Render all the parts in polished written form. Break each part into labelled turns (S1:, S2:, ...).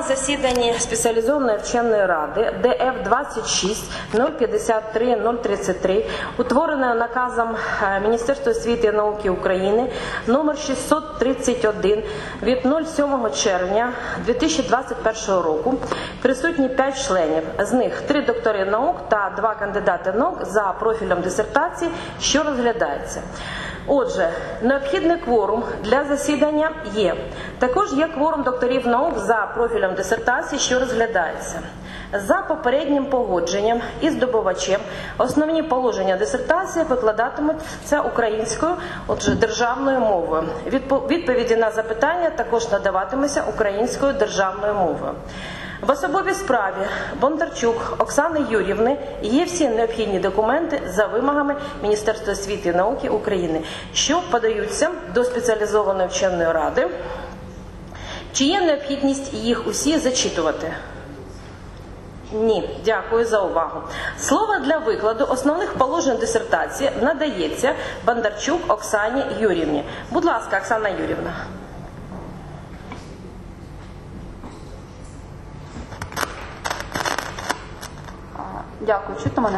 S1: на засіданні спеціалізованої вченої ради ДФ-26-053-033, утвореної наказом Міністерства освіти і науки України номер 631 від 07 червня 2021 року, присутні 5 членів, з них 3 доктори наук та 2 кандидати наук за профілем дисертації, що розглядається. Отже, необхідний кворум для засідання є. Також є кворум докторів наук за профілем дисертації, що розглядається. За попереднім погодженням із здобувачем основні положення дисертації викладатимуться українською, отже, державною мовою. Відповіді на запитання також надаватимуться українською державною мовою. В особовій справі Бондарчук Оксани Юріївни є всі необхідні документи за вимогами Міністерства освіти і науки України, що подаються до спеціалізованої вченої ради. Чи є необхідність їх усі зачитувати? Ні. Дякую за увагу. Слово для викладу основних положень дисертації надається Бондарчук Оксані Юріївні. Будь ласка, Оксана Юріївна.
S2: Дякую. Чути мене?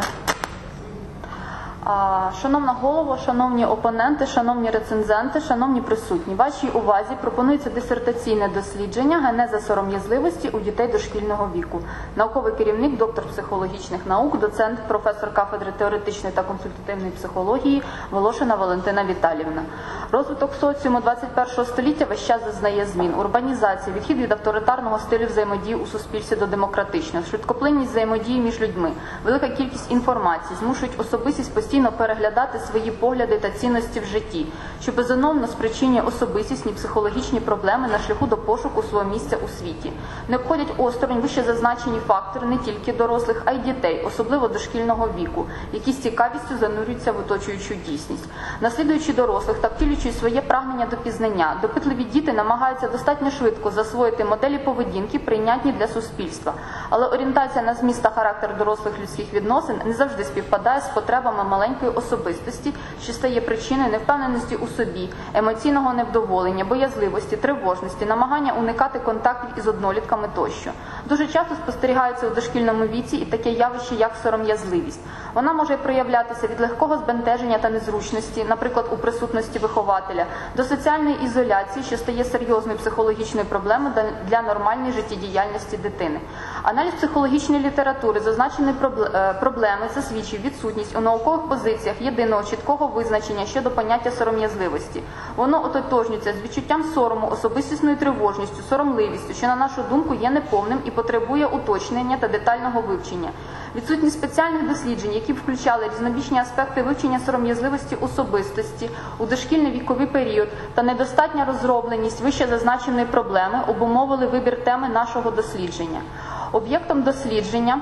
S2: Шановна голово, шановні опоненти, шановні рецензенти, шановні присутні, вашій увазі пропонується дисертаційне дослідження «Генеза сором'язливості у дітей дошкільного віку». Науковий керівник, доктор психологічних наук, доцент, професор кафедри теоретичної та консультативної психології Волошина Валентина Віталіївна. Розвиток соціуму 21 століття весь час зазнає змін. Урбанізація, відхід від авторитарного стилю взаємодії у суспільстві до демократичного, швидкоплинність взаємодії між людьми, велика кількість інформації змушують особистість постійно переглядати свої погляди та цінності в житті, що безумовно спричинює особистісні психологічні проблеми на шляху до пошуку свого місця у світі. Не обходять осторонь вище зазначені фактори не тільки дорослих, а й дітей, особливо дошкільного віку, які з цікавістю занурюються в оточуючу дійсність. Наслідуючи дорослих та втілюючи своє прагнення до пізнання, допитливі діти намагаються достатньо швидко засвоїти моделі поведінки, прийнятні для суспільства. Але орієнтація на зміст та характер дорослих людських відносин не завжди співпадає з потребами маленької особистості, що стає причиною невпевненості у собі, емоційного невдоволення, боязливості, тривожності, намагання уникати контактів із однолітками тощо. Дуже часто спостерігається у дошкільному віці і таке явище, як сором'язливість. Вона може проявлятися від легкого збентеження та незручності, наприклад, у присутності вихователя, до соціальної ізоляції, що стає серйозною психологічною проблемою для нормальної життєдіяльності дитини. Аналіз психологічної літератури зазначеної проблеми засвідчує відсутність у наукових позиціях єдиного чіткого визначення щодо поняття сором'язливості. Воно ототожнюється з відчуттям сорому, особистісною тривожністю, соромливістю, що, на нашу думку, є неповним і потребує уточнення та детального вивчення. Відсутність спеціальних досліджень, які б включали різнобічні аспекти вивчення сором'язливості особистості у дошкільний віковий період та недостатня розробленість вище зазначеної проблеми обумовили вибір теми нашого дослідження. Об'єктом дослідження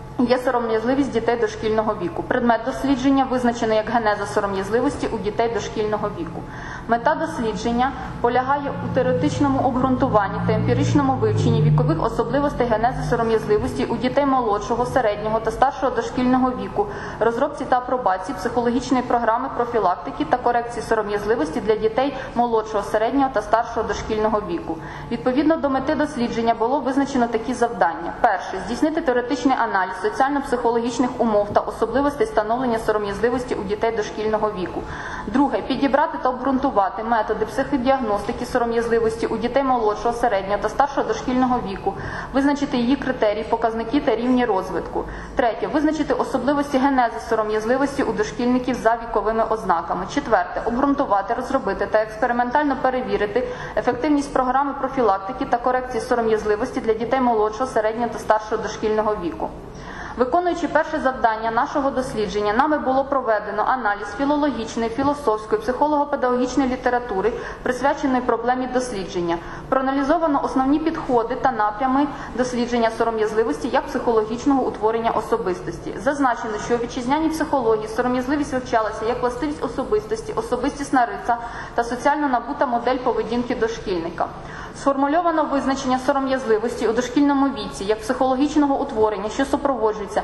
S2: є сором'язливість дітей дошкільного віку. Предмет дослідження визначений як генеза сором'язливості у дітей дошкільного віку. Мета дослідження полягає у теоретичному обґрунтуванні та емпіричному вивченні вікових особливостей генези сором'язливості у дітей молодшого, середнього та старшого дошкільного віку, розробці та апробації психологічної програми профілактики та корекції сором'язливості для дітей молодшого, середнього та старшого дошкільного віку. Відповідно до мети дослідження було визначено такі завдання. Перше – здійснити теоретичний аналіз соціально-психологічних умов та особливостей становлення сором'язливості у дітей дошкільного віку. Друге – підібрати та обґрунтувати методи психодіагностики сором'язливості у дітей молодшого, середнього та старшого дошкільного віку, визначити її критерії, показники та рівні розвитку. Третє – визначити особливості генези сором'язливості у дошкільників за віковими ознаками. Четверте – обґрунтувати, розробити та експериментально перевірити ефективність програми профілактики та корекції сором'язливості для дітей молодшого, середнього та старшого дошкільного віку. Виконуючи перше завдання нашого дослідження, нами було проведено аналіз філологічної, філософської, психолого-педагогічної літератури, присвяченої проблемі дослідження. Проаналізовано основні підходи та напрями дослідження сором'язливості як психологічного утворення особистості. Зазначено, що у вітчизняній психології сором'язливість вивчалася як властивість особистості, особистісна риса та соціально набута модель поведінки дошкільника. Сформульовано визначення сором'язливості у дошкільному віці як психологічного утворення, що супроводжується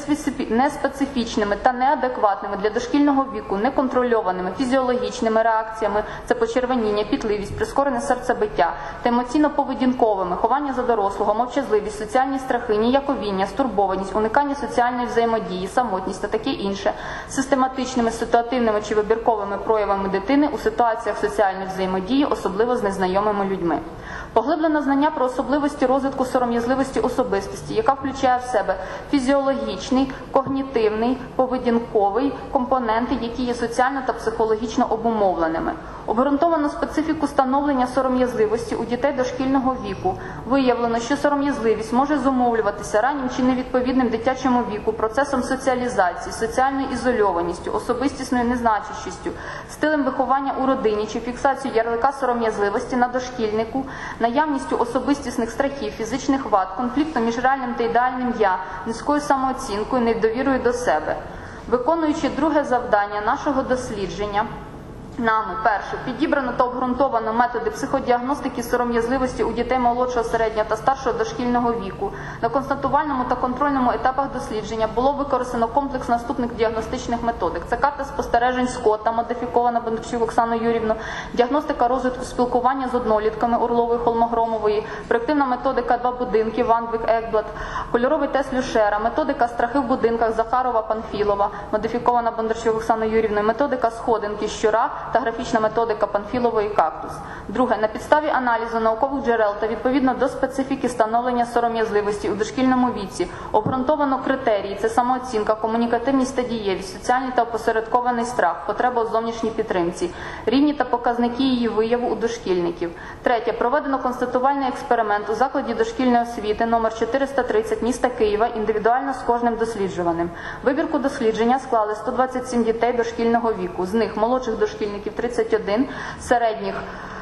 S2: неспецифічними та неадекватними для дошкільного віку неконтрольованими фізіологічними реакціями – це почервоніння, пітливість, прискорене серцебиття та емоційно-поведінковими – ховання за дорослого, мовчазливість, соціальні страхи, ніяковіння, стурбованість, уникання соціальної взаємодії, самотність та таке інше, систематичними, ситуативними чи вибірковими проявами дитини у ситуаціях соціальної взаємодії, особливо з незнайомими людьми. Поглиблене знання про особливості розвитку сором'язливості особистості, яка включає в себе фізіологічний, когнітивний, поведінковий компоненти, які є соціально та психологічно обумовленими. Обґрунтовано специфіку становлення сором'язливості у дітей дошкільного віку. Виявлено, що сором'язливість може зумовлюватися раннім чи невідповідним дитячому віку, процесом соціалізації, соціальною ізольованістю, особистісною незначущістю, стилем виховання у родині чи фіксацією ярлика сором'язливості на дошкільнику, наявністю особистісних страхів, фізичних вад, конфліктом між реальним та ідеальним «я», низькою самооцінкою, недовірою до себе. Виконуючи друге завдання нашого дослідження, нами, перше, підібрано та обґрунтовано методи психодіагностики сором'язливості у дітей молодшого, середнього та старшого дошкільного віку. На констатувальному та контрольному етапах дослідження було використано комплекс наступних діагностичних методик. Це карта спостережень Скотта, модифікована Бондарчук Оксаною Юрівною, діагностика розвитку спілкування з однолітками Орлової, Холмогромової, проєктивна методика «Два будинки» Вандвік, Екблат, кольоровий тест Люшера, методика «Страхи в будинках» Захарова, Панфілова, модифікована Бондарчук Оксаною Юрівною, методика «Сходинки» Щура та графічна методика Панфілової «Кактус». Друге. На підставі аналізу наукових джерел та відповідно до специфіки становлення сором'язливості у дошкільному віці обґрунтовано критерії – це самооцінка, комунікативність та дієвість, соціальний та опосередкований страх, потреба у зовнішній підтримці, рівні та показники її вияву у дошкільників. Третє. Проведено констатувальний експеримент у закладі дошкільної освіти номер 430 міста Києва індивідуально з кожним досліджуваним. Вибірку дослідження склали 127 дітей дошкільного віку, з них молодших дошкільників 31, середніх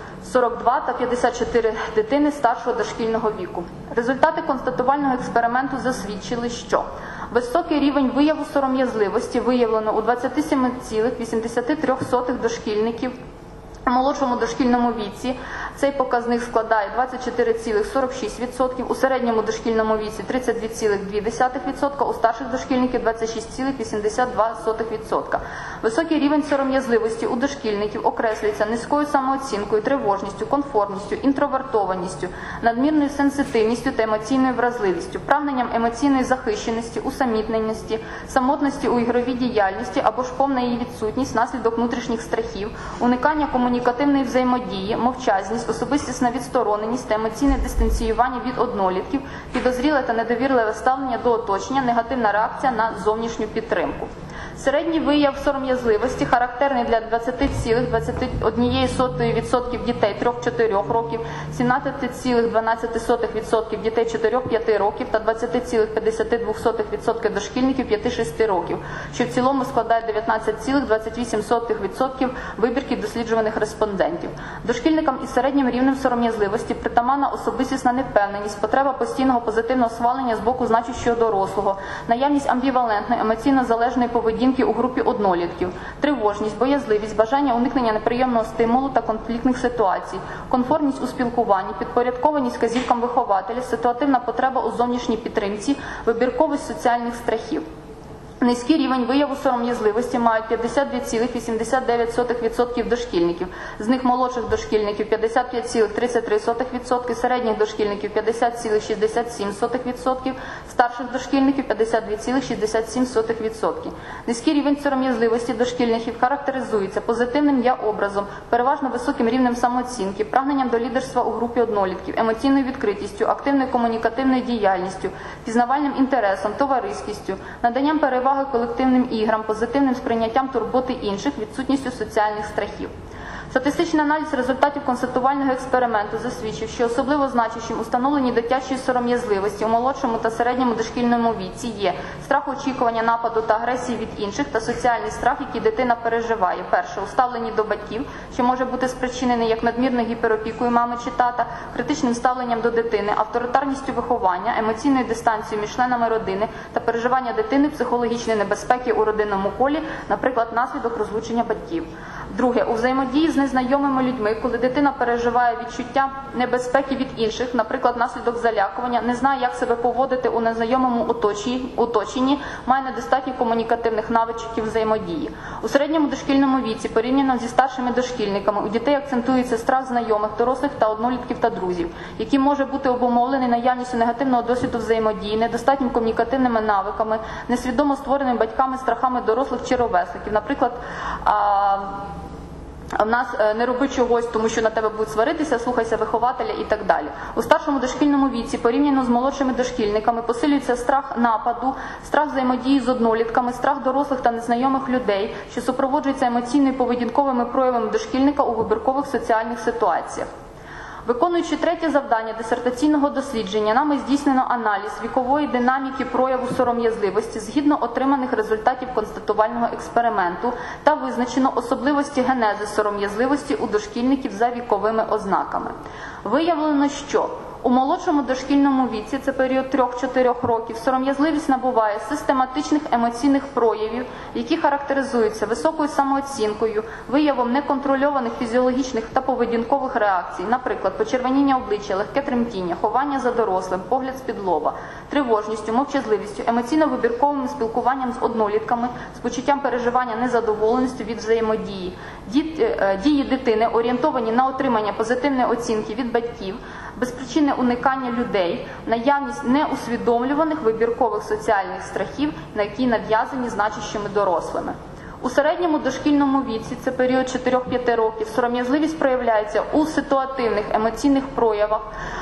S2: 42 та 54 дитини старшого дошкільного віку. Результати констатувального експерименту засвідчили, що високий рівень вияву сором'язливості виявлено у 27,83% дошкільників у молодшому дошкільному віці. Цей показник складає 24,46%, у середньому дошкільному віці 32,2%, у старших дошкільників 26,82%. Високий рівень сором'язливості у дошкільників окреслюється низькою самооцінкою, тривожністю, конформністю, інтровертованістю, надмірною сенситивністю та емоційною вразливістю, прагненням емоційної захищеності, усамітненості, самотності у ігровій діяльності або ж повна її відсутність внаслідок внутрішніх страхів, уникання комунікативної взаємодії, мовчазність, особистісна відстороненість та емоційне дистанціювання від однолітків, підозріле та недовірливе ставлення до оточення, негативна реакція на зовнішню підтримку. Середній вияв сором'язливості характерний для 20,21% дітей 3-4 років, 17,12% дітей 4-5 років та 20,52% дошкільників 5-6 років, що в цілому складає 19,28% вибірки досліджуваних респондентів. Дошкільникам із середнім рівнем сором'язливості притаманна особистісна невпевненість, потреба постійного позитивного схвалення з боку значущого дорослого, наявність амбівалентної, емоційно залежної поведінки у групі однолітків, тривожність, боязливість, бажання уникнення неприємного стимулу та конфліктних ситуацій, конформність у спілкуванні, підпорядкованість вказівкам вихователя, ситуативна потреба у зовнішній підтримці, вибірковість соціальних страхів. Низький рівень вияву сором'язливості мають 52,89% дошкільників, з них молодших дошкільників 55,33%, середніх дошкільників 50,67%, старших дошкільників 52,67%. Низький рівень сором'язливості дошкільників характеризується позитивним я-образом, переважно високим рівнем самооцінки, прагненням до лідерства у групі однолітків, емоційною відкритістю, активною комунікативною діяльністю, пізнавальним інтересом, товариськістю, наданням переваги колективним іграм, позитивним сприйняттям турботи інших, відсутністю соціальних страхів. Статистичний аналіз результатів констатувального експерименту засвідчив, що особливо значущим у встановленні дитячої сором'язливості у молодшому та середньому дошкільному віці є страх очікування нападу та агресії від інших та соціальний страх, який дитина переживає. Перше, у ставленні до батьків, що може бути спричинений як надмірною гіперопікою мами чи тата, критичним ставленням до дитини, авторитарністю виховання, емоційною дистанцією між членами родини та переживання дитини психологічної небезпеки у родинному колі, наприклад, внаслідок розлучення батьків. Друге, у взаємодії з незнайомими людьми, коли дитина переживає відчуття небезпеки від інших, наприклад, внаслідок залякування, не знає, як себе поводити у незнайомому оточенні, має недостатньо комунікативних навичків взаємодії. У середньому дошкільному віці, порівняно зі старшими дошкільниками, у дітей акцентується страх знайомих, дорослих та однолітків та друзів, який може бути обумовлений наявністю негативного досвіду взаємодії, недостатнім комунікативними навиками, несвідомо створеними батьками страхами дорослих чи ровесників. Наприклад, в нас не роби чогось, тому що на тебе будуть сваритися, слухайся вихователя і так далі. У старшому дошкільному віці, порівняно з молодшими дошкільниками, посилюється страх нападу, страх взаємодії з однолітками, страх дорослих та незнайомих людей, що супроводжується емоційними і поведінковими проявами дошкільника у вибіркових соціальних ситуаціях. Виконуючи третє завдання дисертаційного дослідження, нами здійснено аналіз вікової динаміки прояву сором'язливості згідно отриманих результатів констатувального експерименту та визначено особливості генези сором'язливості у дошкільників за віковими ознаками. Виявлено, що у молодшому дошкільному віці, це період 3-4 років, сором'язливість набуває систематичних емоційних проявів, які характеризуються високою самооцінкою, виявом неконтрольованих фізіологічних та поведінкових реакцій, наприклад, почервоніння обличчя, легке тремтіння, ховання за дорослим, погляд з-під лоба, тривожністю, мовчазливістю, емоційно-вибірковим спілкуванням з однолітками, з почуттям переживання незадоволеності від взаємодії. Дії дитини орієнтовані на отримання позитивної оцінки від батьків, безпричинне уникання людей, наявність неусвідомлюваних вибіркових соціальних страхів, на які нав'язані значущими дорослими. У середньому дошкільному віці, це період 4-5 років, сором'язливість проявляється у ситуативних емоційних проявах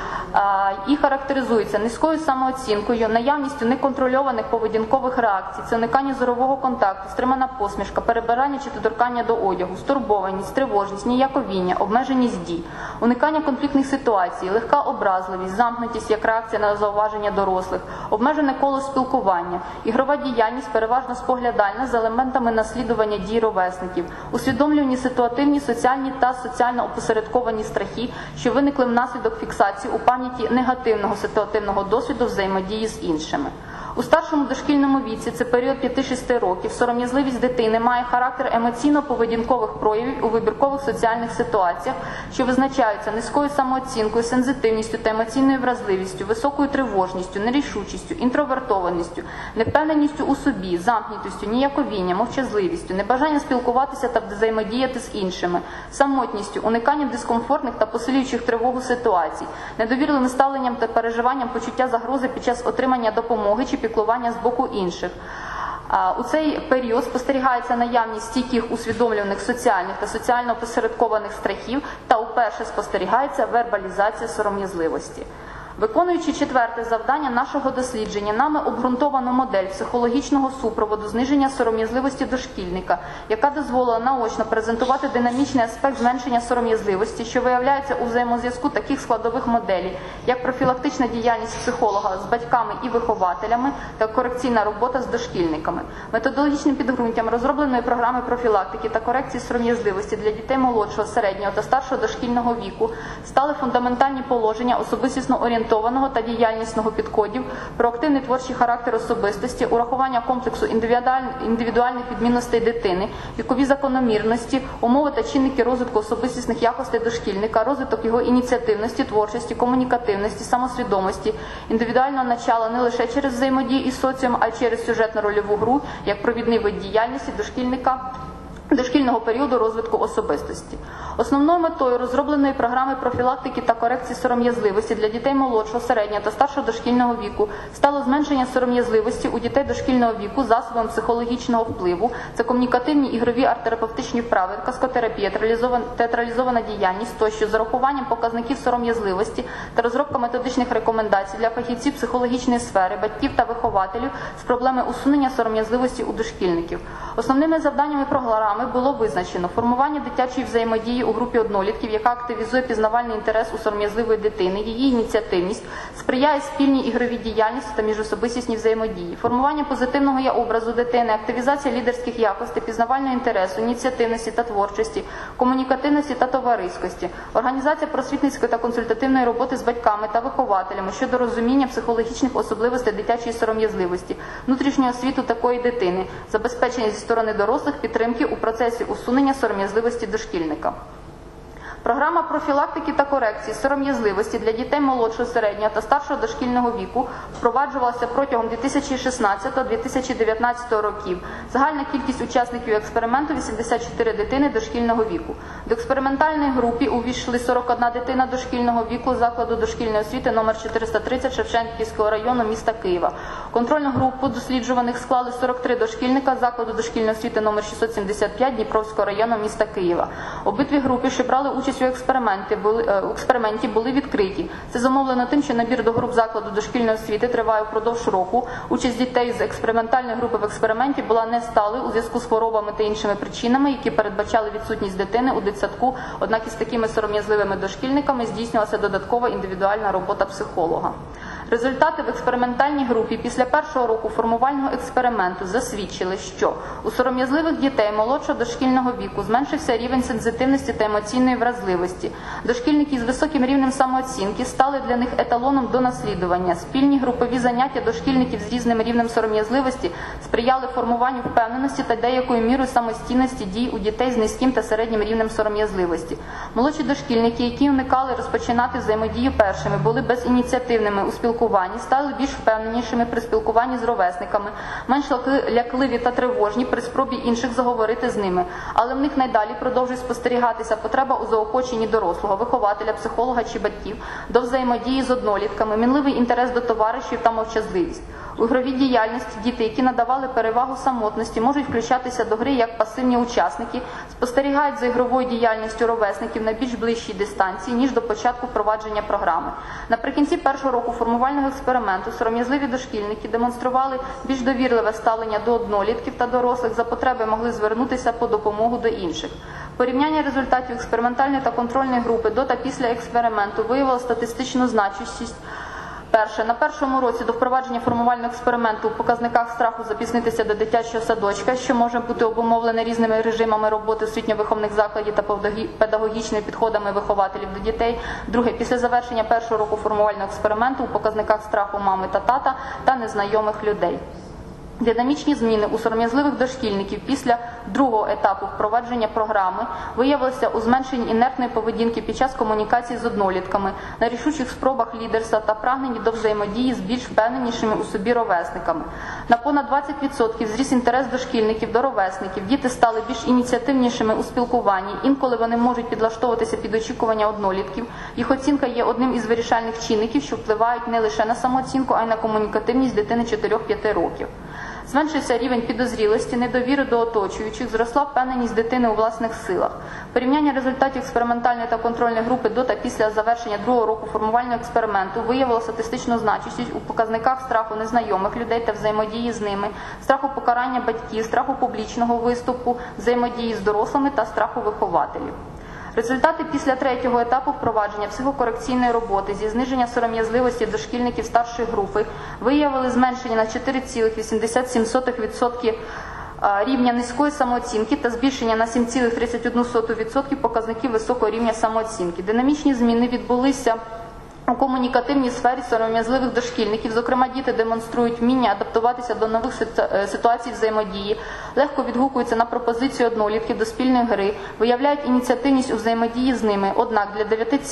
S2: і характеризується низькою самооцінкою, наявністю неконтрольованих поведінкових реакцій, це уникання зорового контакту, стримана посмішка, перебирання чи доторкання до одягу, стурбованість, тривожність, ніяковіння, обмеженість дій, уникання конфліктних ситуацій, легка образливість, замкнутість як реакція на зауваження дорослих, обмежене коло спілкування, ігрова діяльність переважно споглядальна з елементами наслідування дій ровесників, усвідомлювані ситуативні, соціальні та соціально опосередковані страхи, що виникли внаслідок фіксації у пам'яті негативного ситуативного досвіду взаємодії з іншими. У старшому дошкільному віці, це період 5-6 років, сором'язливість дитини має характер емоційно-поведінкових проявів у вибіркових соціальних ситуаціях, що визначаються низькою самооцінкою, сензитивністю та емоційною вразливістю, високою тривожністю, нерішучістю, інтровертованістю, невпевненістю у собі, замкнутістю, ніяковінням, мовчазливістю, небажанням спілкуватися та взаємодіяти з іншими, самотністю, униканням дискомфортних та посилюючих тривогу ситуацій, недовірливим ставленням та переживанням почуття загрози під час отримання допомоги чи піклування з боку інших. У цей період спостерігається наявність стійких усвідомлюваних соціальних та соціально опосередкованих страхів та уперше спостерігається вербалізація сором'язливості. Виконуючи четверте завдання нашого дослідження, нами обґрунтовано модель психологічного супроводу зниження сором'язливості дошкільника, яка дозволила наочно презентувати динамічний аспект зменшення сором'язливості, що виявляється у взаємозв'язку таких складових моделей, як профілактична діяльність психолога з батьками і вихователями та корекційна робота з дошкільниками. Методологічним підґрунтям розробленої програми профілактики та корекції сором'язливості для дітей молодшого, середнього та старшого дошкільного віку стали фундаментальні положення особистісно орієнтованого та діяльнісного підходів, проактивний творчий характер особистості, урахування комплексу індивідуальних відмінностей дитини, вікові закономірності, умови та чинники розвитку особистісних якостей дошкільника, розвиток його ініціативності, творчості, комунікативності, самосвідомості, індивідуального начала не лише через взаємодію із соціумом, а й через сюжетно-рольову гру, як провідний вид діяльності дошкільного періоду розвитку особистості. Основною метою розробленої програми профілактики та корекції сором'язливості для дітей молодшого, середнього та старшого дошкільного віку стало зменшення сором'язливості у дітей дошкільного віку засобами психологічного впливу, це комунікативні ігрові арт-терапевтичні вправи, каскотерапія, театралізована діяльність тощо з урахуванням показників сором'язливості та розробка методичних рекомендацій для фахівців психологічної сфери, батьків та вихователів з проблеми усунення сором'язливості у дошкільників. Основними завданнями програми було визначено формування дитячої взаємодії у групі однолітків, яка активізує пізнавальний інтерес у сором'язливої дитини, її ініціативність, сприяє спільній ігровій діяльності та міжособистісній взаємодії, формування позитивного я-образу дитини, активізація лідерських якостей, пізнавального інтересу, ініціативності та творчості, комунікативності та товариськості, організація просвітницької та консультативної роботи з батьками та вихователями щодо розуміння психологічних особливостей дитячої сором'язливості, внутрішнього світу такої дитини, забезпечення зі сторони дорослих підтримки у процесі усунення сором'язливості дошкільника. Програма профілактики та корекції сором'язливості для дітей молодшого, середнього та старшого дошкільного віку впроваджувалася протягом 2016-2019 років. Загальна кількість учасників експерименту – 84 дитини дошкільного віку. До експериментальної групи увійшли 41 дитина дошкільного віку закладу дошкільної освіти номер 430 Шевченківського району міста Києва. Контрольну групу досліджуваних склали 43 дошкільника закладу дошкільної освіти номер 675 Дніпровського району міста Києва. Обидві групи, що брали участь у експерименті, були відкриті. Це зумовлено тим, що набір до груп закладу дошкільної освіти триває впродовж року. Участь дітей з експериментальної групи в експерименті була несталою у зв'язку з хворобами та іншими причинами, які передбачали відсутність дитини у дитсадку, однак із такими сором'язливими дошкільниками здійснювалася додаткова індивідуальна робота психолога. Результати в експериментальній групі після першого року формувального експерименту засвідчили, що у сором'язливих дітей молодшого дошкільного віку зменшився рівень сензитивності та емоційної вразливості. Дошкільники з високим рівнем самооцінки стали для них еталоном до наслідування. Спільні групові заняття дошкільників з різним рівнем сором'язливості сприяли формуванню впевненості та деякою мірою самостійності дій у дітей з низьким та середнім рівнем сором'язливості. Молодші дошкільники, які уникали розпочинати взаємодію першими, були безініціативними у спілкуванні, стали більш впевненішими при спілкуванні з ровесниками, менш лякливі та тривожні при спробі інших заговорити з ними. Але в них найдалі продовжує спостерігатися потреба у заохоченні дорослого, вихователя, психолога чи батьків, до взаємодії з однолітками, мінливий інтерес до товаришів та мовчазливість. У ігровій діяльності діти, які надавали перевагу самотності, можуть включатися до гри як пасивні учасники, спостерігають за ігровою діяльністю ровесників на більш ближчій дистанції, ніж до початку впровадження програми. Наприкінці першого року формувального експерименту сором'язливі дошкільники демонстрували більш довірливе ставлення до однолітків та дорослих, за потреби могли звернутися по допомогу до інших. Порівняння результатів експериментальної та контрольної групи до та після експерименту виявило статистичну значущість. Перше. На першому році до впровадження формувального експерименту у показниках страху запізнитися до дитячого садочка, що може бути обумовлене різними режимами роботи освітньо-виховних закладів та педагогічними підходами вихователів до дітей. Друге. Після завершення першого року формувального експерименту у показниках страху мами та тата та незнайомих людей. Динамічні зміни у сором'язливих дошкільників після другого етапу впровадження програми виявилися у зменшенні інертної поведінки під час комунікації з однолітками, на рішучих спробах лідерства та прагненні до взаємодії з більш впевненішими у собі ровесниками. На понад 20% зріс інтерес дошкільників до ровесників, діти стали більш ініціативнішими у спілкуванні, інколи вони можуть підлаштовуватися під очікування однолітків. Їх оцінка є одним із вирішальних чинників, що впливають не лише на самооцінку, а й на комунікативність дитини 4-5 років. Зменшився рівень підозрілості, недовіри до оточуючих, зросла впевненість дитини у власних силах. Порівняння результатів експериментальної та контрольної групи до та після завершення другого року формувального експерименту виявило статистичну значущість у показниках страху незнайомих людей та взаємодії з ними, страху покарання батьків, страху публічного виступу, взаємодії з дорослими та страху вихователів. Результати після третього етапу впровадження психокорекційної роботи зі зниження сором'язливості дошкільників старшої групи виявили зменшення на 4,87% рівня низької самооцінки та збільшення на 7,31% показників високого рівня самооцінки. Динамічні зміни відбулися у комунікативній сфері сором'язливих дошкільників. Зокрема, діти демонструють вміння адаптуватися до нових ситуацій взаємодії, легко відгукуються на пропозицію однолітків до спільної гри, виявляють ініціативність у взаємодії з ними. Однак для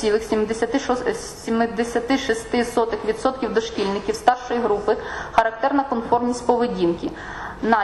S2: 9,76% дошкільників старшої групи характерна конформність поведінки. На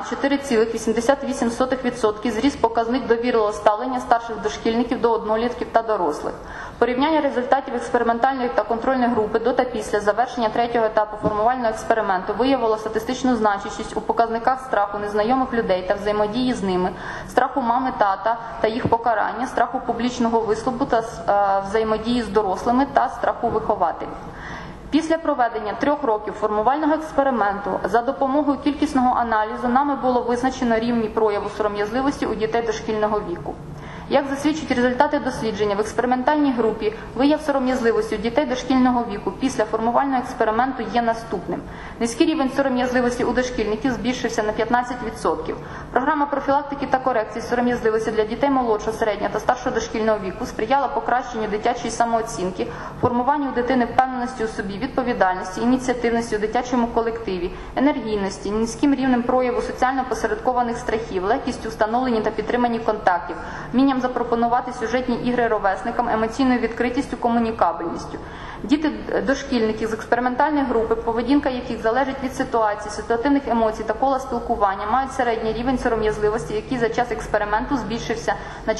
S2: 4,88% зріс показник довірливого ставлення старших дошкільників до однолітків та дорослих. Порівняння результатів експериментальної та контрольної групи до та після завершення третього етапу формувального експерименту виявило статистичну значущість у показниках страху незнайомих людей та взаємодії з ними, страху мами, тата та їх покарання, страху публічного виступу та взаємодії з дорослими та страху вихователів. Після проведення 3 років формувального експерименту за допомогою кількісного аналізу нами було визначено рівні прояву сором'язливості у дітей дошкільного віку. Як засвідчують результати дослідження, в експериментальній групі вияв сором'язливості у дітей дошкільного віку після формувального експерименту є наступним. Низький рівень сором'язливості у дошкільників збільшився на 15%. Програма профілактики та корекції сором'язливості для дітей молодшого, середнього та старшого дошкільного віку сприяла покращенню дитячої самооцінки, формуванню у дитини впевненості у собі, відповідальності, ініціативності у дитячому колективі, енергійності, низьким рівнем прояву соціально посередкованих страхів, легкістю встановлення та підтриманні контактів, вмінням запропонувати сюжетні ігри ровесникам, емоційною відкритістю, комунікабельністю. Діти дошкільників з експериментальної групи, поведінка яких залежить від ситуації, ситуативних емоцій та кола спілкування, мають середній рівень сором'язливості, який за час експерименту збільшився на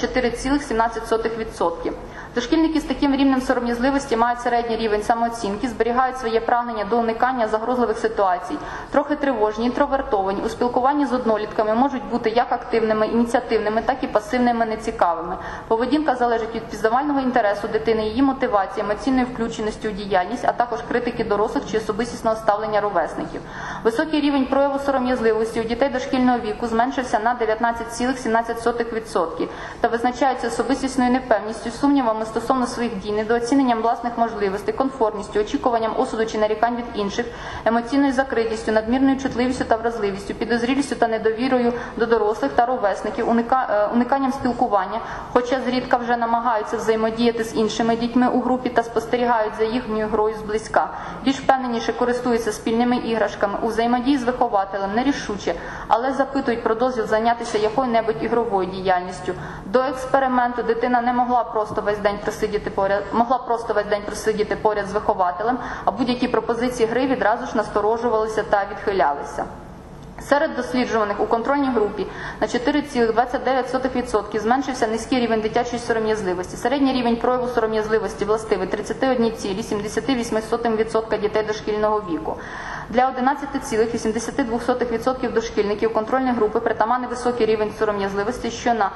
S2: 4,17%. Дошкільники з таким рівнем сором'язливості мають середній рівень самооцінки, зберігають своє прагнення до уникання загрозливих ситуацій, трохи тривожні, інтровертовані, у спілкуванні з однолітками можуть бути як активними, ініціативними, так і пасивними, нецікавими. Поведінка залежить від пізнавального інтересу дитини, її мотивації, емоційної включеності у діяльність, а також критики дорослих чи особистісного ставлення ровесників. Високий рівень прояву сором'язливості у дітей дошкільного віку зменшився на 19,17% та визначається особистісною непевністю, сумнівами стосовно своїх дій, недооціненням власних можливостей, конформністю, очікуванням осуду чи нарікань від інших, емоційною закритістю, надмірною чутливістю та вразливістю, підозрілістю та недовірою до дорослих та ровесників, униканням спілкування, хоча зрідка вже намагаються взаємодіяти з іншими дітьми у групі та спостерігають за їхньою грою зблизька, більш впевненіше користуються спільними іграшками, у взаємодії з вихователем, нерішуче, але запитують про дозвіл зайнятися якою-небудь ігровою діяльністю. До експерименту дитина не могла просто весь день просидіти поряд з вихователем, а будь-які пропозиції гри відразу ж насторожувалися та відхилялися. Серед досліджуваних у контрольній групі на 4,29% зменшився низький рівень дитячої сором'язливості. Середній рівень прояву сором'язливості властивий 31,78% дітей дошкільного віку. Для 11,82% дошкільників контрольної групи притаманний високий рівень сором'язливості, що на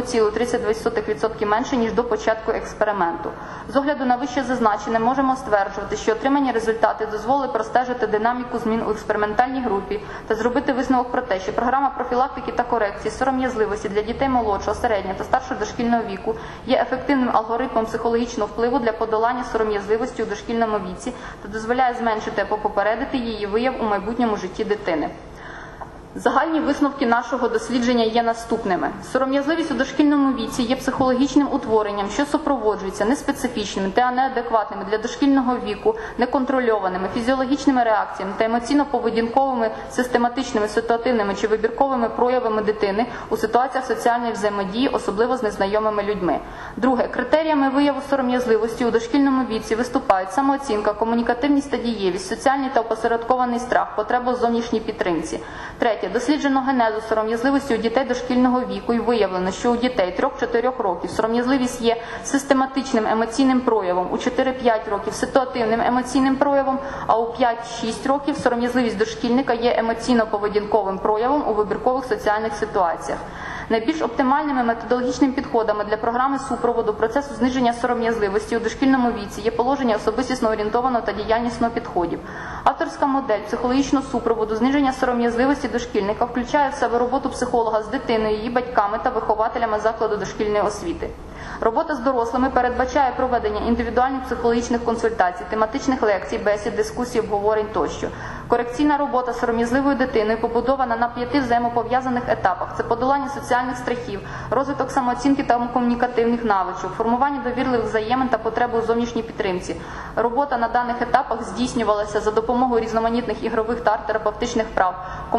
S2: 1,32% менше, ніж до початку експерименту. З огляду на вище зазначене можемо стверджувати, що отримані результати дозволили простежити динаміку змін у експериментальній групі та зробити висновок про те, що програма профілактики та корекції сором'язливості для дітей молодшого, середнього та старшого дошкільного віку є ефективним алгоритмом психологічного впливу для подолання сором'язливості у дошкільному віці та дозволяє зменшити або попередити її вияв у майбутньому житті дитини. Загальні висновки нашого дослідження є наступними. Сором'язливість у дошкільному віці є психологічним утворенням, що супроводжується неспецифічними та неадекватними для дошкільного віку, неконтрольованими фізіологічними реакціями та емоційно-поведінковими, систематичними, ситуативними чи вибірковими проявами дитини у ситуаціях соціальної взаємодії, особливо з незнайомими людьми. Друге. Критеріями вияву сором'язливості у дошкільному віці виступають самооцінка, комунікативність та дієвість, соціальний та опосередкований страх, потреба у зовнішній підтримці. Третє. Досліджено генезу сором'язливості у дітей дошкільного віку і виявлено, що у дітей 3-4 років сором'язливість є систематичним емоційним проявом, у 4-5 років ситуативним емоційним проявом, а у 5-6 років сором'язливість дошкільника є емоційно-поведінковим проявом у вибіркових соціальних ситуаціях. Найбільш оптимальними методологічними підходами для програми супроводу процесу зниження сором'язливості у дошкільному віці є положення особистісно орієнтованого та діяльнісного підходів. Авторська модель психологічного супроводу зниження сором'язливості дошкільника включає в себе роботу психолога з дитиною, її батьками та вихователями закладу дошкільної освіти. Робота з дорослими передбачає проведення індивідуальних психологічних консультацій, тематичних лекцій, бесід, дискусій, обговорень тощо. Корекційна робота з сором'язливою дитиною побудована на 5 взаємопов'язаних етапах. Це подолання соціальних страхів, розвиток самооцінки та комунікативних навичок, формування довірливих взаємин та потреби у зовнішній підтримці. Робота на даних етапах здійснювалася за допомогою різноманітних ігрових та терапевтичних вправ,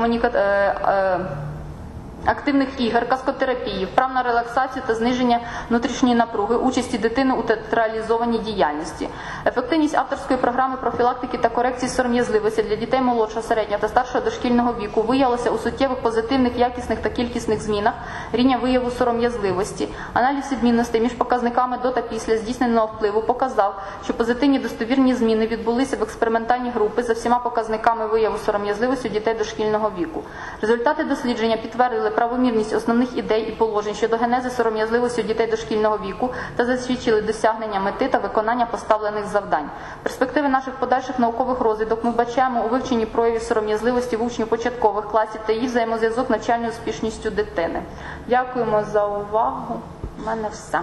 S2: активних ігор, каскотерапії, вправ на релаксацію та зниження внутрішньої напруги, участі дитини у театралізованій діяльності. Ефективність авторської програми профілактики та корекції сором'язливості для дітей молодшого, середнього та старшого дошкільного віку виявилася у суттєвих позитивних, якісних та кількісних змінах рівня вияву сором'язливості. Аналіз відмінностей між показниками до та після здійсненого впливу показав, що позитивні достовірні зміни відбулися в експериментальній групі за всіма показниками вияву сором'язливості у дітей дошкільного віку. Результати дослідження підтвердили правомірність основних ідей і положень щодо генези сором'язливості у дітей дошкільного віку та засвідчили досягнення мети та виконання поставлених завдань. Перспективи наших подальших наукових розвідок ми бачаємо у вивченні проявів сором'язливості в учнів початкових класів та її взаємозв'язок з навчальною успішністю дитини. Дякуємо за увагу. У мене все.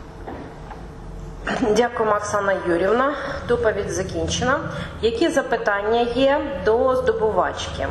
S1: Дякуємо, Оксана Юрівна. Доповідь закінчена. Які запитання є до здобувачки?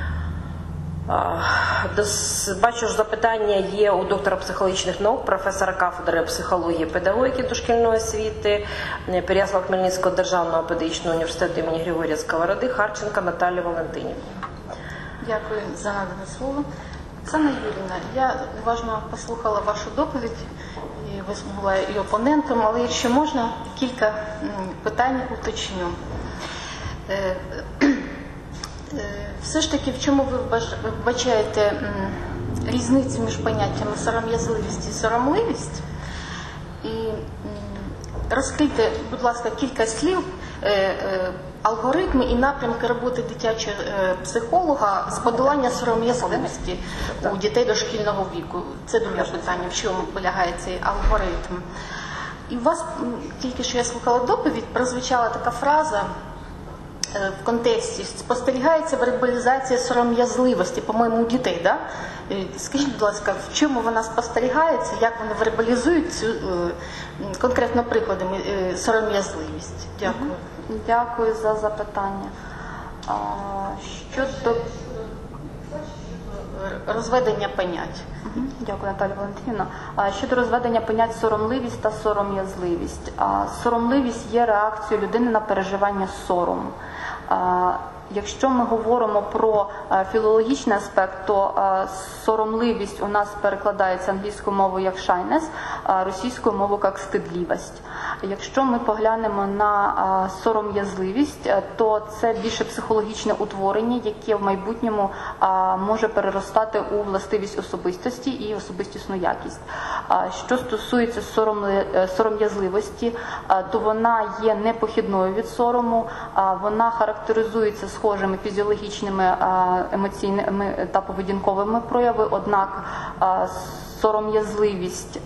S1: Бачу, що запитання є у доктора психологічних наук, професора кафедри психології і педагогіки дошкільної освіти Переяслав-Хмельницького державного педагогічного університету імені Григорія Сковороди Харченка Наталії Валентинівни.
S3: Дякую за надане слово. Оксана Юрівна, я уважно послухала вашу доповідь і вислухала і опонентам, але якщо можна, кілька питань уточню. Все ж таки, в чому ви вбачаєте різницю між поняттями сором'язливість і соромливість? І розкрийте, будь ласка, кілька слів, алгоритми і напрямки роботи дитячого психолога з подолання сором'язливості у дітей дошкільного віку. Це друге питання, в чому полягає цей алгоритм. І у вас, тільки що я слухала доповідь, прозвучала така фраза в контексті «спостерігається вербалізація сором'язливості», по-моєму, у дітей, да? Скажіть, будь ласка, в чому вона спостерігається, як вони вербалізують цю, конкретно прикладами, сором'язливість? Дякую.
S2: Дякую за запитання. Щодо
S3: розведення понять.
S2: Дякую, Наталія Валентинівна. Щодо розведення понять соромливість та сором'язливість. Соромливість є реакцією людини на переживання сорому. Якщо ми говоримо про філологічний аспект, то соромливість у нас перекладається англійською мовою як shyness, російською мовою як стидливість. Якщо ми поглянемо на сором'язливість, то це більше психологічне утворення, яке в майбутньому може переростати у властивість особистості і особистісну якість. Що стосується сором'язливості, то вона є непохідною від сорому, вона характеризується схожими фізіологічними, емоційними та поведінковими проявами, однак сором'язливість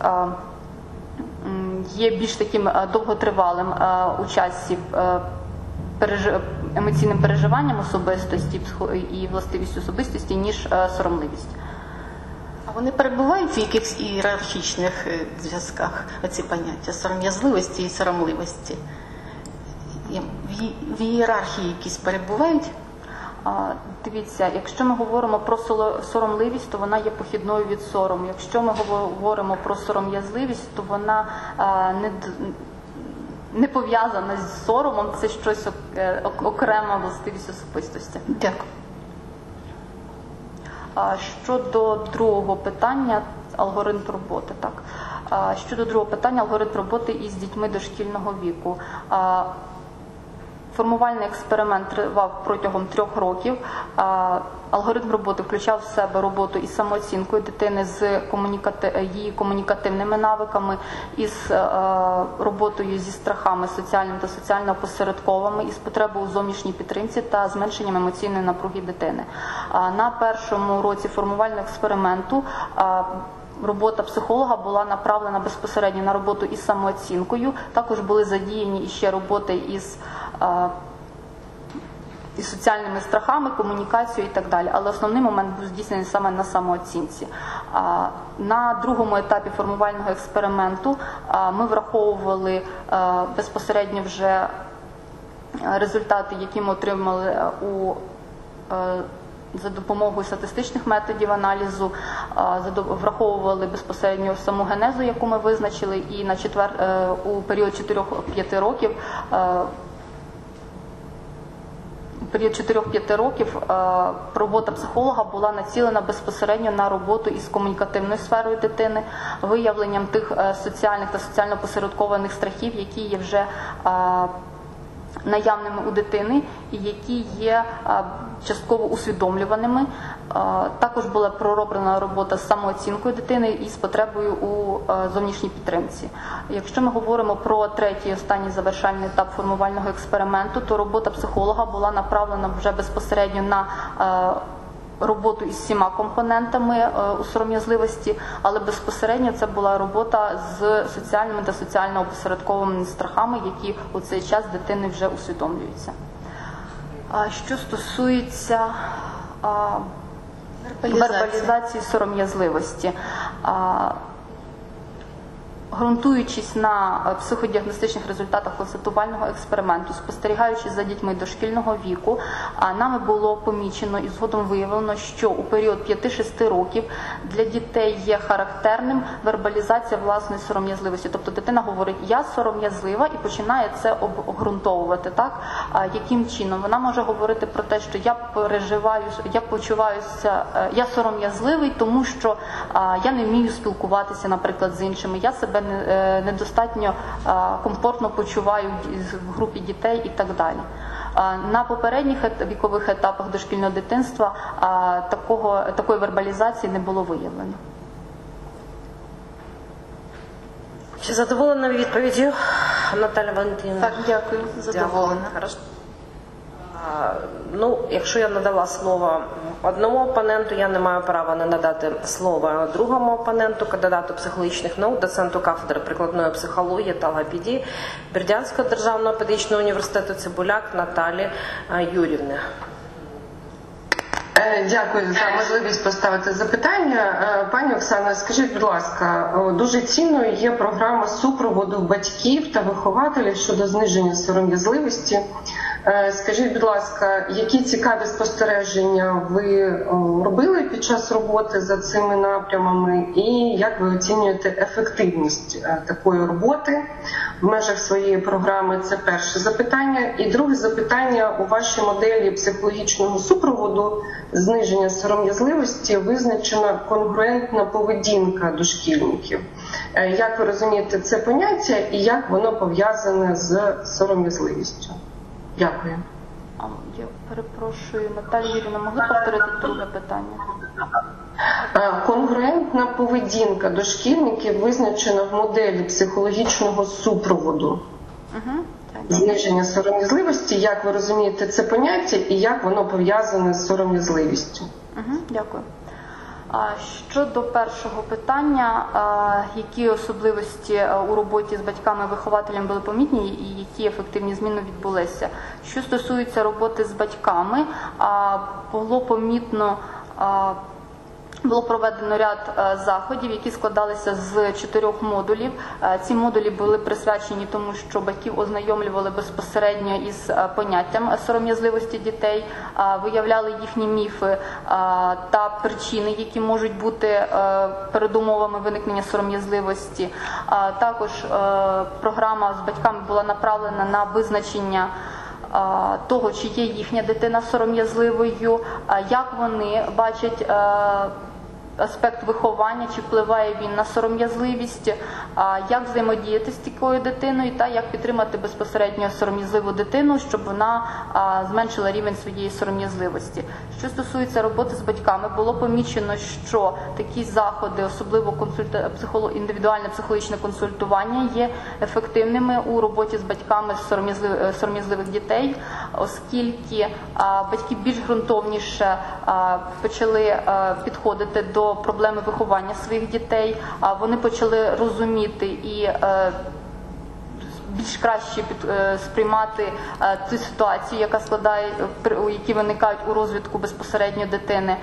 S2: є більш таким довготривалим у часі емоційним переживанням особистості і властивістю особистості, ніж соромливість.
S3: А вони перебувають в якихось ієрархічних зв'язках, оці поняття сором'язливості і соромливості? В ієрархії якісь перебувають?
S2: Дивіться, якщо ми говоримо про соромливість, то вона є похідною від сорому. Якщо ми говоримо про сором'язливість, то вона не пов'язана з соромом, це щось окрема властивість особистості.
S3: Дякую.
S2: Щодо другого питання, алгоритм роботи, так? Щодо другого питання, алгоритм роботи із дітьми дошкільного віку. Формувальний експеримент тривав протягом 3 років. Алгоритм роботи включав в себе роботу із самооцінкою дитини, з її комунікативними навиками, із роботою зі страхами соціальними та соціально опосередкованими, із потребою у зовнішній підтримці та зменшенням емоційної напруги дитини. На першому році формувального експерименту робота психолога була направлена безпосередньо на роботу із самооцінкою. Також були задіяні ще роботи із соціальними страхами, комунікацією і так далі. Але основний момент був здійснений саме на самооцінці. На другому етапі формувального експерименту ми враховували безпосередньо вже результати, які ми отримали за допомогою статистичних методів аналізу, враховували безпосередньо саму генезу, яку ми визначили, і у період 4-5 років робота психолога була націлена безпосередньо на роботу із комунікативною сферою дитини, виявленням тих соціальних та соціально посередкованих страхів, які є вже наявними у дитини і які є частково усвідомлюваними. Також була пророблена робота з самооцінкою дитини і з потребою у зовнішній підтримці. Якщо ми говоримо про третій, останній завершальний етап формувального експерименту, то робота психолога була направлена вже безпосередньо на роботу із 7 компонентами у сором'язливості, але безпосередньо це була робота з соціальними та соціально опосередкованими страхами, які у цей час дитини вже усвідомлюються. Що стосується вербалізації сором'язливості, ґрунтуючись на психодіагностичних результатах констатувального експерименту, спостерігаючи за дітьми дошкільного віку, нами було помічено і згодом виявлено, що у період 5-6 років для дітей є характерним вербалізація власної сором'язливості. Тобто дитина говорить «я сором'язлива» і починає це обґрунтовувати. Так? Яким чином? Вона може говорити про те, що я переживаю, я почуваюся, я сором'язливий, тому що я не вмію спілкуватися, наприклад, з іншими, я себе недостатньо комфортно почуваю в групі дітей і так далі. На попередніх вікових етапах дошкільного дитинства такої вербалізації не було виявлено.
S1: Чи задоволена відповіддю, Наталя Валентинівна?
S3: Так, дякую, задоволена.
S1: Хорошо. Якщо я надала слово одному опоненту, я не маю права не надати слово другому опоненту, кандидату психологічних наук, доценту кафедри прикладної психології та логопедії Бердянського державного педагогічного університету Цибуляк Наталі Юрівни.
S4: Дякую за можливість поставити запитання. Пані Оксана, скажіть, будь ласка, дуже цінною є програма супроводу батьків та вихователів щодо зниження сором'язливості. Скажіть, будь ласка, які цікаві спостереження ви робили під час роботи за цими напрямами і як ви оцінюєте ефективність такої роботи в межах своєї програми? Це перше запитання. І друге запитання: у вашій моделі психологічного супроводу зниження сором'язливості визначена конгруентна поведінка дошкільників. Як ви розумієте це поняття і як воно пов'язане з сором'язливістю? Дякую.
S2: Я перепрошую, Наталія Юріївна, могли повторити друге питання?
S4: Конгруентна поведінка дошкільників визначена в моделі психологічного супроводу. Зниження сором'язливості. Як ви розумієте це поняття і як воно пов'язане з сором'язливістю?
S2: Дякую. Щодо першого питання, які особливості у роботі з батьками-вихователями були помітні і які ефективні зміни відбулися? Що стосується роботи з батьками, було проведено ряд заходів, які складалися з 4 модулів. Ці модулі були присвячені тому, що батьків ознайомлювали безпосередньо із поняттям сором'язливості дітей, виявляли їхні міфи та причини, які можуть бути передумовами виникнення сором'язливості. Також програма з батьками була направлена на визначення того, чи є їхня дитина сором'язливою, як вони бачать аспект виховання, чи впливає він на сором'язливість, як взаємодіяти з такою дитиною та як підтримати безпосередньо сором'язливу дитину, щоб вона зменшила рівень своєї сором'язливості. Що стосується роботи з батьками, було помічено, що такі заходи, особливо індивідуальне психологічне консультування, є ефективними у роботі з батьками сором'язливих дітей, оскільки батьки більш ґрунтовніше почали підходити до проблеми виховання своїх дітей, вони почали розуміти і більш краще сприймати ту ситуацію, які виникають у розвитку безпосередньо дитини.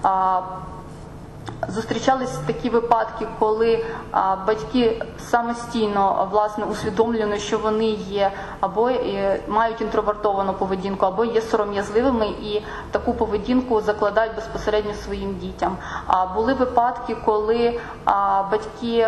S2: Зустрічались такі випадки, коли батьки самостійно, власне, усвідомлено, що вони є або мають інтровертовану поведінку, або є сором'язливими і таку поведінку закладають безпосередньо своїм дітям. Були випадки, коли батьки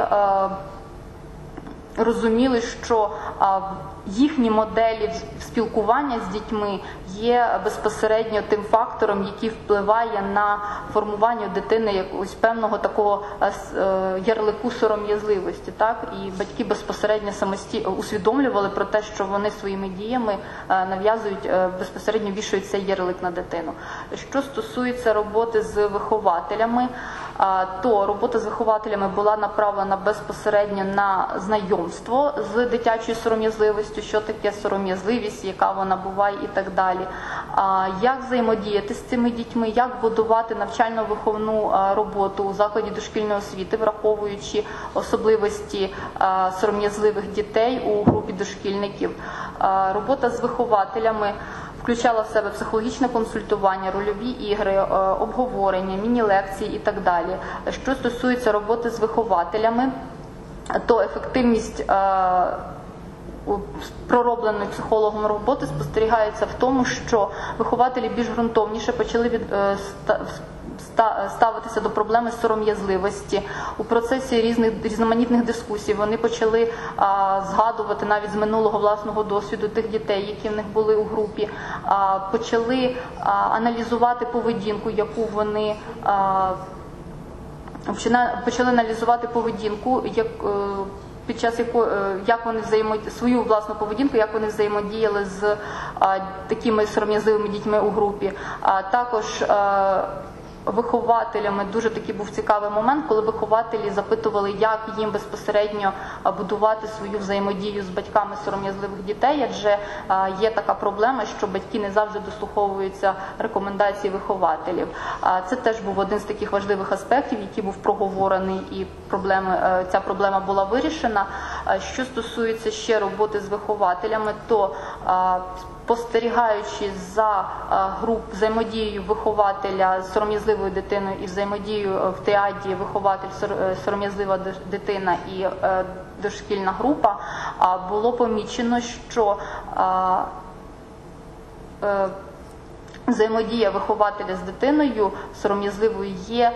S2: розуміли, що їхні моделі спілкування з дітьми є безпосередньо тим фактором, який впливає на формування дитини якогось певного такого ярлику сором'язливості. І батьки безпосередньо самостійно усвідомлювали про те, що вони своїми діями нав'язують, безпосередньо вішають цей ярлик на дитину. Що стосується роботи з вихователями, то робота з вихователями була направлена безпосередньо на знайомство з дитячою сором'язливістю, що таке сором'язливість, яка вона буває і так далі. Як взаємодіяти з цими дітьми, як будувати навчально-виховну роботу у закладі дошкільної освіти, враховуючи особливості сором'язливих дітей у групі дошкільників. Робота з вихователями включала в себе психологічне консультування, рольові ігри, обговорення, міні-лекції і так далі. Що стосується роботи з вихователями, то ефективність проробленої психологом роботи спостерігається в тому, що вихователі більш ґрунтовніше почали ставитися до проблеми сором'язливості. У процесі різноманітних дискусій вони почали згадувати навіть з минулого власного досвіду тих дітей, які в них були у групі, почали аналізувати поведінку, яку вони почали аналізувати поведінку, під час як вони свою власну поведінку, як вони взаємодіяли з такими сором'язливими дітьми у групі. Також вихователями дуже такий був цікавий момент, коли вихователі запитували, як їм безпосередньо будувати свою взаємодію з батьками сором'язливих дітей, адже є така проблема, що батьки не завжди дослуховуються рекомендацій вихователів. Це теж був один з таких важливих аспектів, який був проговорений, і ця проблема була вирішена. Що стосується ще роботи з вихователями, то спостерігаючи за взаємодією вихователя з сором'язливою дитиною і взаємодією в тріаді вихователь, сором'язлива дитина і дошкільна група, було помічено, що взаємодія вихователя з дитиною сором'язливою є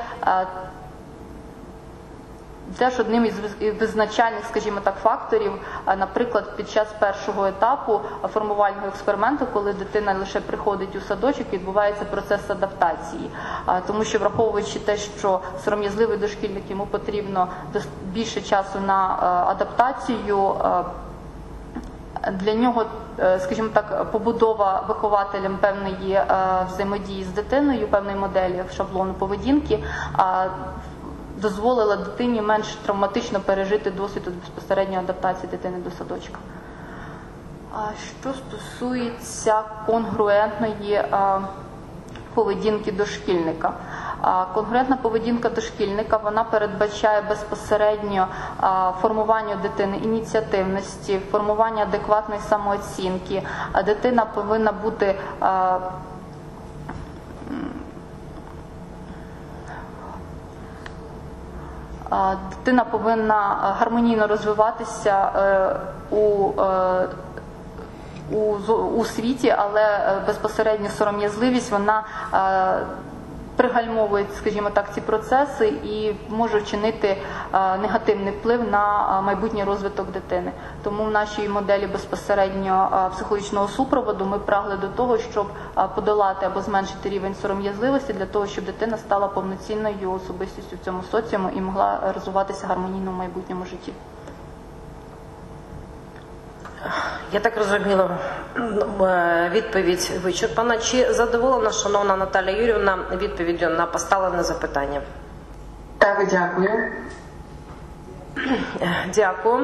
S2: теж одним із визначальних, скажімо так, факторів, наприклад, під час першого етапу формувального експерименту, коли дитина лише приходить у садочок, відбувається процес адаптації. Тому що, враховуючи те, що сором'язливий дошкільник, йому потрібно більше часу на адаптацію, для нього, скажімо так, побудова вихователем певної взаємодії з дитиною, певної моделі шаблону поведінки, дозволила дитині менш травматично пережити досвід безпосередньої адаптації дитини до садочка. Що стосується конгруентної поведінки дошкільника. Конгруентна поведінка дошкільника, вона передбачає безпосередньо формування дитини ініціативності, формування адекватної самооцінки. Дитина повинна бути гармонійно розвиватися у світі, але безпосередньо сором'язливість, вона пригальмовує, скажімо так, ці процеси і може вчинити негативний вплив на майбутній розвиток дитини. Тому в нашій моделі безпосередньо психологічного супроводу ми прагли до того, щоб подолати або зменшити рівень сором'язливості для того, щоб дитина стала повноцінною особистістю в цьому соціумі і могла розвиватися гармонійно в майбутньому житті.
S1: Я так розуміла, відповідь вичерпана. Чи задоволена шановна Наталія Юріївна відповіддю на поставлене запитання?
S4: Так, дякую.
S1: Дякую.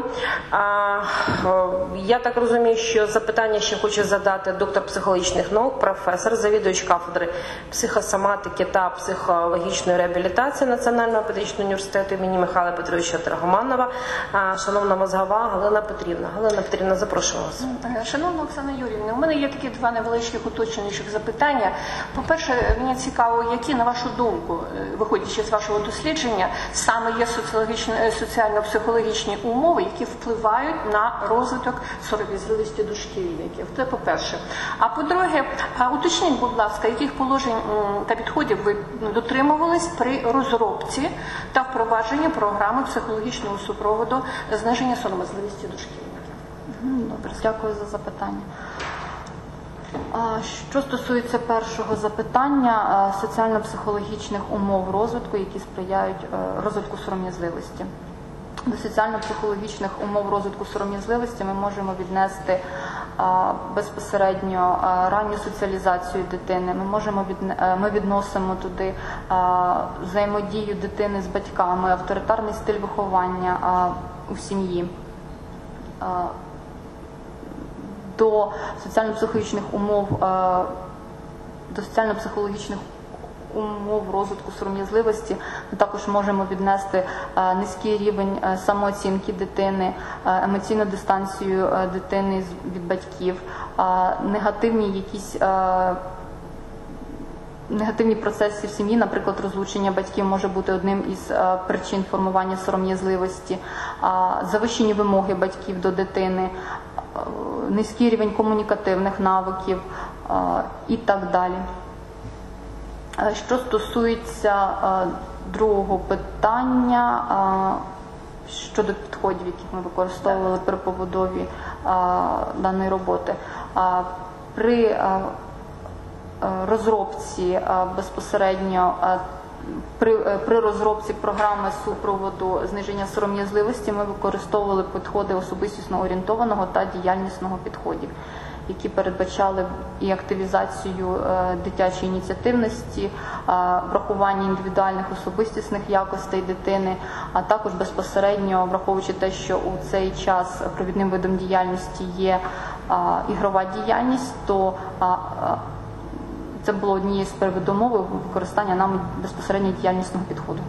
S1: Я так розумію, що запитання ще хоче задати доктор психологічних наук, професор, завідувач кафедри психосоматики та психологічної реабілітації Національного педагогічного університету імені Михайла Петровича Драгоманова, шановна мозгова Галина Петрівна. Галина Петрівна, запрошую вас.
S5: Шановна Оксана Юріївна, у мене є такі два невеличких уточнюючих запитання. По-перше, мені цікаво, які, на вашу думку, виходячи з вашого дослідження, саме є соціально-психологічні умови, які впливають на розвиток сором'язливості дошкільників. Це по-перше. А по-друге, уточніть, будь ласка, яких положень та підходів ви дотримувались при розробці та впровадженні програми психологічного супроводу зниження сором'язливості дошкільників?
S2: Добре, дякую за запитання. Що стосується першого запитання, соціально-психологічних умов розвитку, які сприяють розвитку сором'язливості. До соціально-психологічних умов розвитку сором'язливості ми можемо віднести безпосередньо ранню соціалізацію дитини. Ми відносимо туди взаємодію дитини з батьками, авторитарний стиль виховання у сім'ї. До соціально-психологічних умов розвитку сором'язливості ми також можемо віднести низький рівень самооцінки дитини, емоційну дистанцію дитини від батьків, негативні якісь негативні процеси в сім'ї, наприклад, розлучення батьків може бути одним із причин формування сором'язливості, завищені вимоги батьків до дитини, низький рівень комунікативних навиків і так далі. Що стосується другого питання щодо підходів, які ми використовували при побудові даної роботи, при розробці безпосередньо при розробці програми супроводу зниження сором'язливості ми використовували підходи особистісно орієнтованого та діяльнісного підходів, які передбачали і активізацію дитячої ініціативності, врахування індивідуальних особистісних якостей дитини, а також безпосередньо враховуючи те, що у цей час провідним видом діяльності є ігрова діяльність, то це було однією з передумов використання нами безпосередньо діяльнісного підходу.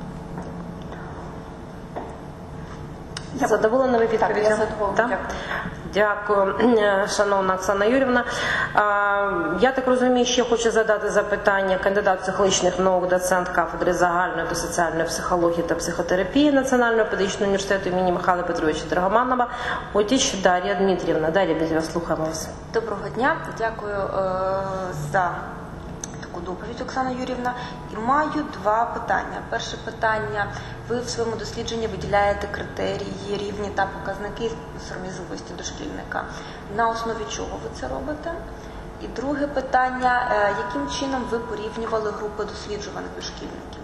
S1: Задоволена ви відповіддю?
S2: Так, я задоволена.
S1: Дякую, шановна Оксана Юрівна. Я так розумію, що я хочу задати запитання кандидат психологічних наук, доцент кафедри загальної та соціальної психології та психотерапії Національного педагогічного університету імені Михайла Петровича Драгоманова Отіч Дар'я Дмитрівна. Дар'я Дмитрівна, слухаємо вас.
S6: Доброго дня, дякую за таку доповідь, Оксана Юрівна. І маю два питання. Перше питання. Ви в своєму дослідженні виділяєте критерії, рівні та показники сором'язливості дошкільника. На основі чого ви це робите? І друге питання. Яким чином ви порівнювали групи досліджуваних дошкільників?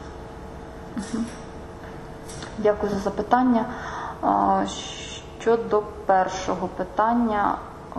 S2: Дякую за запитання. Щодо першого питання,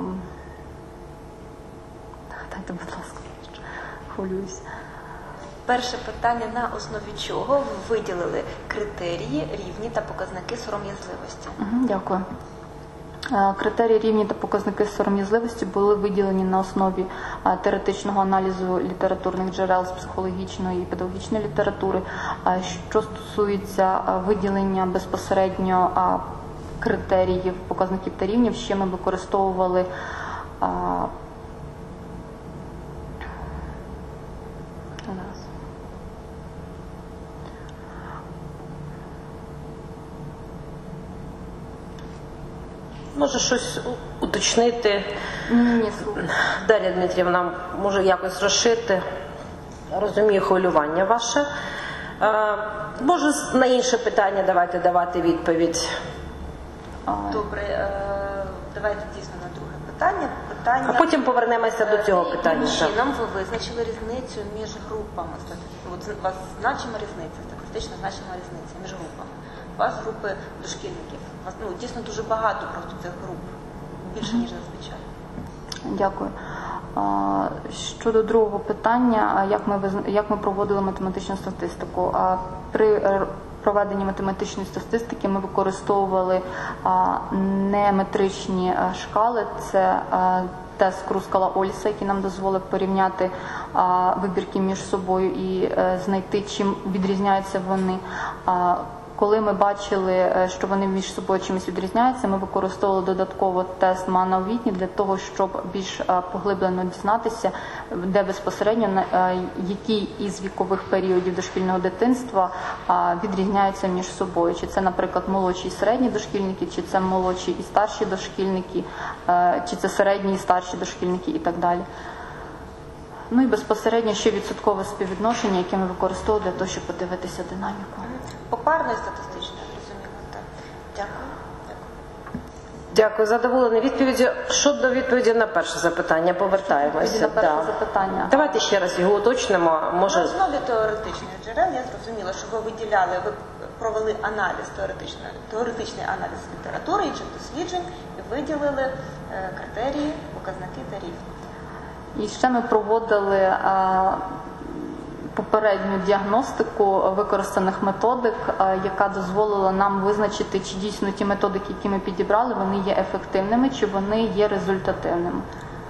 S2: дайте, будь ласка, хвилююсь.
S6: Перше питання, на основі чого ви виділили критерії, рівні та показники сором'язливості?
S2: Дякую. Критерії, рівні та показники сором'язливості були виділені на основі теоретичного аналізу літературних джерел з психологічної і педагогічної літератури. Що стосується виділення безпосередньо критеріїв, показників та рівнів, ще ми використовували
S1: Може щось уточнити?
S2: Ні,
S1: Дар'я Дмитрівна, може якось розшити? Розумію хвилювання ваше. Може на інше питання давайте давати відповідь.
S6: Добре, давайте дійсно на друге питання.
S1: А потім повернемося до цього питання.
S6: Яким чином ви визначили різницю між групами? От у вас значима різниця, статистично значима різниця між групами. У вас групи дошкільників. У вас дійсно дуже багато просто цих груп, більше ніж зазвичай.
S2: Дякую. Щодо другого питання, як ми проводили математичну статистику. При проведенні математичної статистики ми використовували не метричні шкали, це тест Крускала-Ольса, який нам дозволив порівняти вибірки між собою і знайти, чим відрізняються вони. Коли ми бачили, що вони між собою чимось відрізняються, ми використовували додатково тест Манна-Вітні для того, щоб більш поглиблено дізнатися, де безпосередньо, які із вікових періодів дошкільного дитинства відрізняються між собою. Чи це, наприклад, молодші і середні дошкільники, чи це молодші і старші дошкільники, чи це середні і старші дошкільники і так далі. Ну і безпосередньо ще відсоткове співвідношення, яке ми використовуємо для того, щоб подивитися динаміку.
S6: Попарно і статистично, зрозуміло, так. Дякую.
S1: Дякую. Задоволена відповіддю. Щодо відповіді на перше запитання, повертаємося.
S2: На перше запитання.
S1: Давайте ще раз його уточнимо.
S6: На основі теоретичних джерел я зрозуміла, що ви виділяли, ви провели аналіз, теоретичний аналіз літератури, інших досліджень і виділили критерії, показники та рівні.
S2: І ще ми проводили попередню діагностику використаних методик, яка дозволила нам визначити, чи дійсно ті методики, які ми підібрали, вони є ефективними, чи вони є результативними.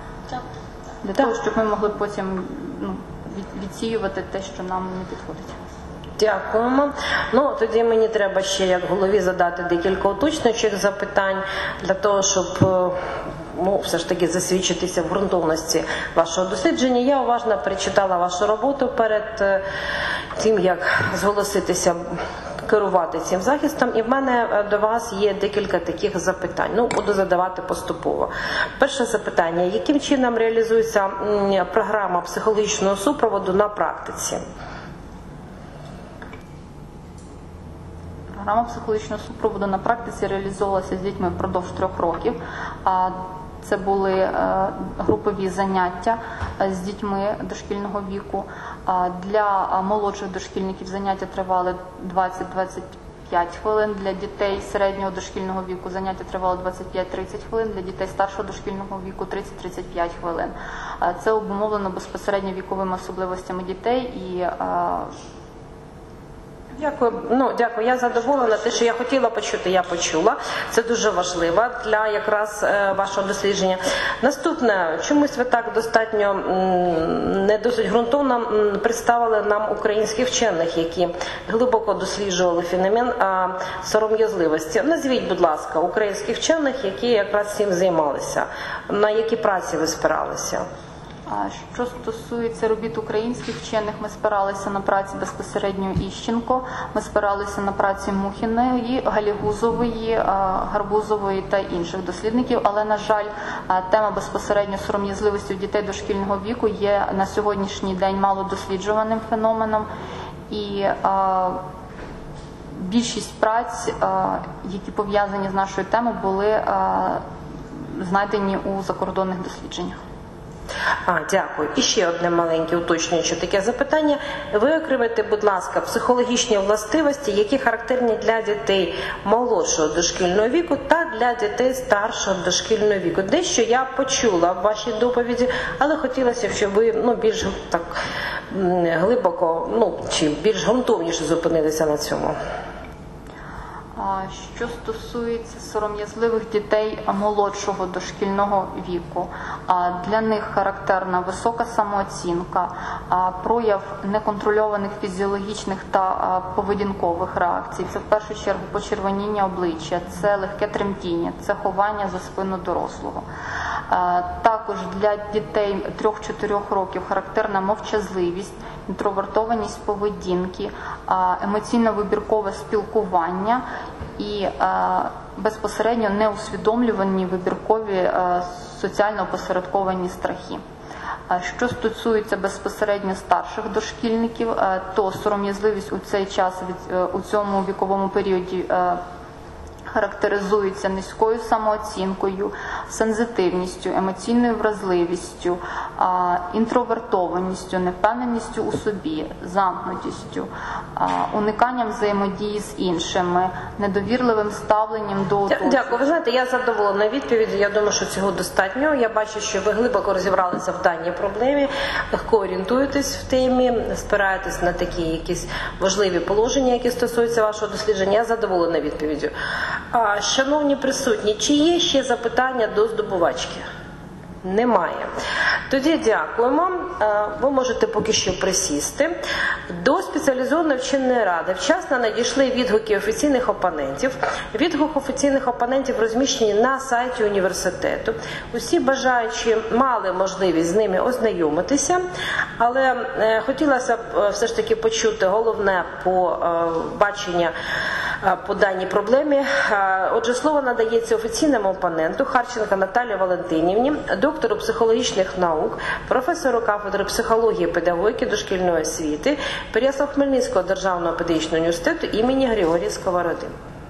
S2: Для того, щоб ми могли потім відсіювати те, що нам не підходить.
S1: Дякуємо. Тоді мені треба ще як голові задати декілька уточнюючих запитань для того, щоб все ж таки засвідчитися в ґрунтовності вашого дослідження. Я уважно перечитала вашу роботу перед тим, як зголоситися керувати цим захистом, і в мене до вас є декілька таких запитань. Буду задавати поступово. Перше запитання: яким чином реалізується програма психологічного супроводу на практиці?
S2: Програма психологічного супроводу на практиці реалізовувалася з дітьми впродовж 3 років. Це були групові заняття з дітьми дошкільного віку. Для молодших дошкільників заняття тривали 20-25 хвилин, для дітей середнього дошкільного віку заняття тривали 25-30 хвилин, для дітей старшого дошкільного віку 30-35 хвилин. Це обумовлено безпосередньо віковими особливостями дітей і
S1: Дякую. Дякую. Я задоволена. Те, що я хотіла почути, я почула. Це дуже важливо для якраз вашого дослідження. Наступне. Чомусь ви так достатньо не досить ґрунтовно представили нам українських вчених, які глибоко досліджували феномен сором'язливості. Назвіть, будь ласка, українських вчених, які якраз цим займалися. На які праці ви спиралися?
S2: Що стосується робіт українських вчених, ми спиралися на праці безпосередньо Іщенко, ми спиралися на праці Мухіної, Галігузової, Гарбузової та інших дослідників, але, на жаль, тема безпосередньо сором'язливості у дітей дошкільного віку є на сьогоднішній день мало досліджуваним феноменом, і більшість праць, які пов'язані з нашою темою, були знайдені у закордонних дослідженнях.
S1: Дякую. І ще одне маленьке уточнююче таке запитання. Виокремите, будь ласка, психологічні властивості, які характерні для дітей молодшого дошкільного віку та для дітей старшого дошкільного віку. Дещо я почула в вашій доповіді, але хотілося б, щоб ви більш так глибоко, чи більш ґрунтовніше зупинилися на цьому.
S2: Що стосується сором'язливих дітей молодшого дошкільного віку, для них характерна висока самооцінка, прояв неконтрольованих фізіологічних та поведінкових реакцій. Це в першу чергу почервоніння обличчя, це легке тремтіння, це ховання за спину дорослого. Також для дітей 3-4 років характерна мовчазливість, інтровертованість поведінки, емоційно-вибіркове спілкування і безпосередньо неусвідомлювані вибіркові соціально опосередковані страхи. Що стосується безпосередньо старших дошкільників, то сором'язливість у цей час у цьому віковому періоді характеризується низькою самооцінкою, сензитивністю, емоційною вразливістю, інтровертованістю, невпевненістю у собі, замкнутістю, униканням взаємодії з іншими, недовірливим ставленням до оточуючих.
S1: Дякую. Ви знаєте, я задоволена відповіддю. Я думаю, що цього достатньо. Я бачу, що ви глибоко розібралися в даній проблемі, легко орієнтуєтесь в темі, спираєтесь на такі якісь важливі положення, які стосуються вашого дослідження. Я задоволена відповіддю. Шановні присутні, чи є ще запитання до здобувачки? Немає. Тоді дякуємо. Ви можете поки що присісти. До спеціалізованої вченої ради вчасно надійшли відгуки офіційних опонентів. Відгук офіційних опонентів розміщені на сайті університету. Усі бажаючі мали можливість з ними ознайомитися, але хотілося б все ж таки почути головне бачення по даній проблемі. Отже, слово надається офіційному опоненту Харченко Наталії Валентинівні, доктору психологічних наук, професору кафедри психології і педагогіки дошкільної освіти Переяслав-Хмельницького державного педагогічного університету імені Григорія Сковороди.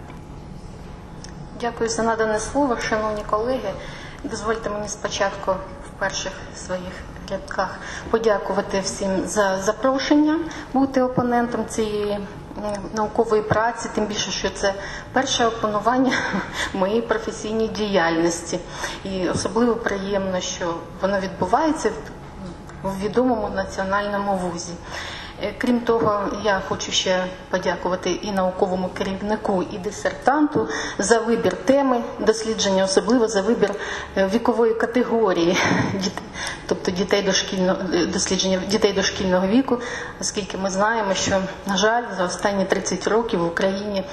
S3: Дякую за надане слово, шановні колеги. Дозвольте мені спочатку в перших своїх рядках подякувати всім за запрошення бути опонентом цієї наукової праці, тим більше, що це перше опанування моєї професійній діяльності. І особливо приємно, що воно відбувається в відомому національному вузі. Крім того, я хочу ще подякувати і науковому керівнику, і дисертанту за вибір теми дослідження, особливо за вибір вікової категорії, тобто дослідження дітей дошкільного віку, оскільки ми знаємо, що, на жаль, за останні 30 років в Україні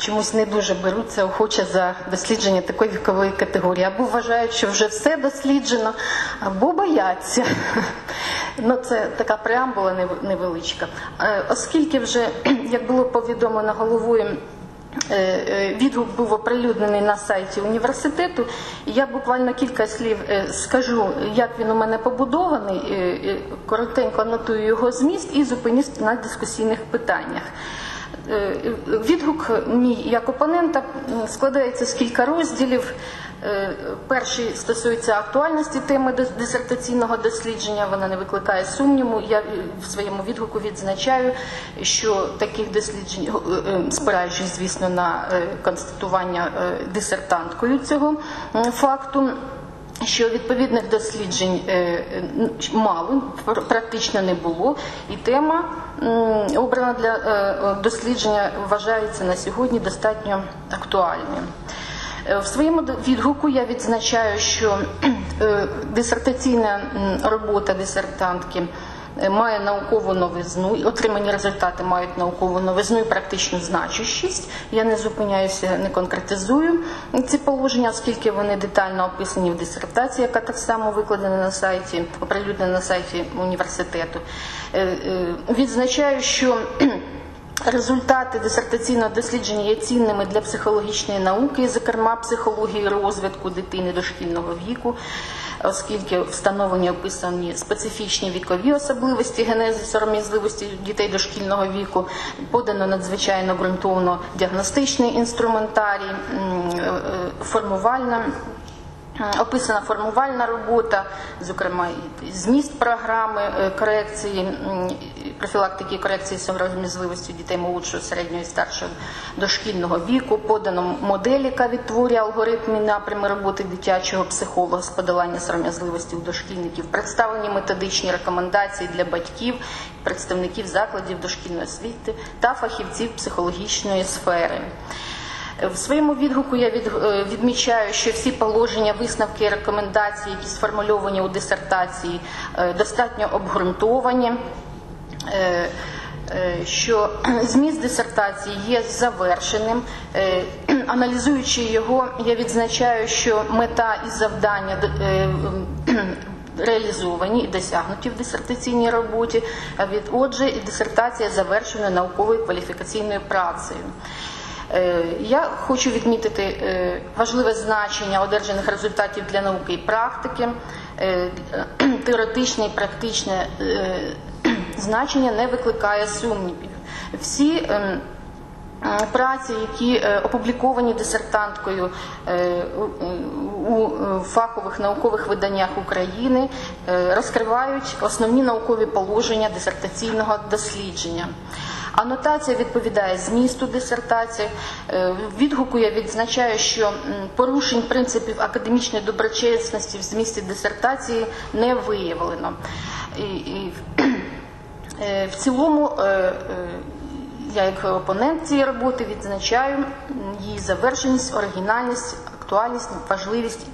S3: чомусь не дуже беруться охоче за дослідження такої вікової категорії. Або вважають, що вже все досліджено, або бояться. Ну, це така преамбула невеличка. Оскільки вже, як було повідомлено головою, відгук був оприлюднений на сайті університету, я буквально кілька слів скажу, як він у мене побудований, коротенько анотую його зміст і зупинюсь на дискусійних питаннях. Відгук мій як опонента складається з кілька розділів. Перший стосується актуальності теми дисертаційного дослідження, вона не викликає сумніву. Я в своєму відгуку відзначаю, що таких досліджень, спираючись, звісно, на констатування дисертанткою цього факту, що відповідних досліджень мало, практично не було, і тема, обрана для дослідження, вважається на сьогодні достатньо актуальною. В своєму відгуку я відзначаю, що дисертаційна робота дисертантки має наукову новизну, отримані результати мають наукову новизну і практичну значущість. Я не зупиняюся, не конкретизую ці положення, оскільки вони детально описані в дисертації, яка так само викладена на сайті, оприлюднена на сайті університету. Відзначаю, що результати дисертаційного дослідження є цінними для психологічної науки, зокрема психології розвитку дитини дошкільного віку, оскільки встановлені описані специфічні вікові особливості генези сором'язливості дітей дошкільного віку, подано надзвичайно ґрунтовно діагностичний інструментарій, описана формувальна робота, зокрема і зміст програми корекції, профілактики і корекції сором'язливості дітей молодшого, середнього і старшого дошкільного віку, подано модель, яка відтворює алгоритми і напрями роботи дитячого психолога з подолання сором'язливості у дошкільників, представлені методичні рекомендації для батьків, представників закладів дошкільної освіти та фахівців психологічної сфери. В своєму відгуку я відмічаю, що всі положення, висновки і рекомендації, які сформульовані у дисертації, достатньо обґрунтовані, що зміст дисертації є завершеним. Аналізуючи його, я відзначаю, що мета і завдання реалізовані і досягнуті в дисертаційній роботі, отже, дисертація завершена науковою кваліфікаційною працею. Я хочу відмітити важливе значення одержаних результатів для науки і практики. Теоретичне і практичне значення не викликає сумнівів. Всі праці, які опубліковані дисертанткою у фахових наукових виданнях України, розкривають основні наукові положення дисертаційного дослідження. Анотація відповідає змісту дисертації. В відгуку я відзначаю, що порушень принципів академічної доброчесності в змісті дисертації не виявлено. В цілому, я як опонент цієї роботи відзначаю її завершеність, оригінальність, актуальність, важливість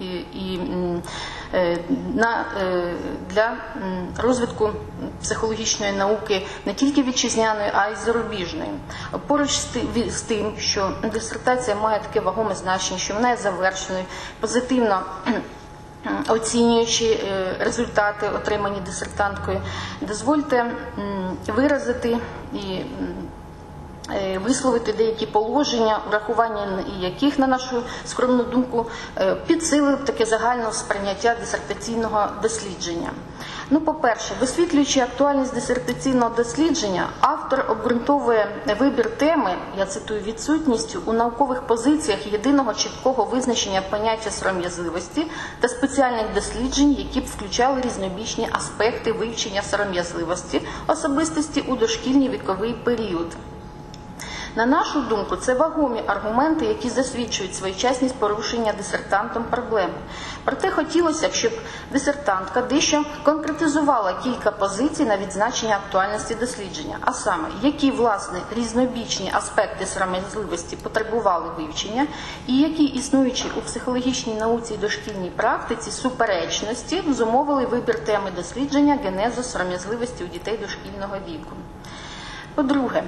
S3: для розвитку психологічної науки не тільки вітчизняної, а й зарубіжної. Поруч з тим, що дисертація має таке вагоме значення, що вона є завершеною, позитивно оцінюючи результати, отримані дисертанткою, дозвольте виразити і висловити деякі положення, врахування яких, на нашу скромну думку, підсилив таке загальне сприйняття дисертаційного дослідження. По-перше, висвітлюючи актуальність дисертаційного дослідження, автор обґрунтовує вибір теми, я цитую, відсутністю у наукових позиціях єдиного чіткого визначення поняття сором'язливості та спеціальних досліджень, які б включали різнобічні аспекти вивчення сором'язливості особистості у дошкільний віковий період. На нашу думку, це вагомі аргументи, які засвідчують своєчасність порушення дисертантом проблеми. Проте хотілося б, щоб дисертантка дещо конкретизувала кілька позицій на відзначення актуальності дослідження, а саме, які, власне, різнобічні аспекти сором'язливості потребували вивчення і які, існуючі у психологічній науці і дошкільній практиці, суперечності зумовили вибір теми дослідження генезу сором'язливості у дітей дошкільного віку. По-друге,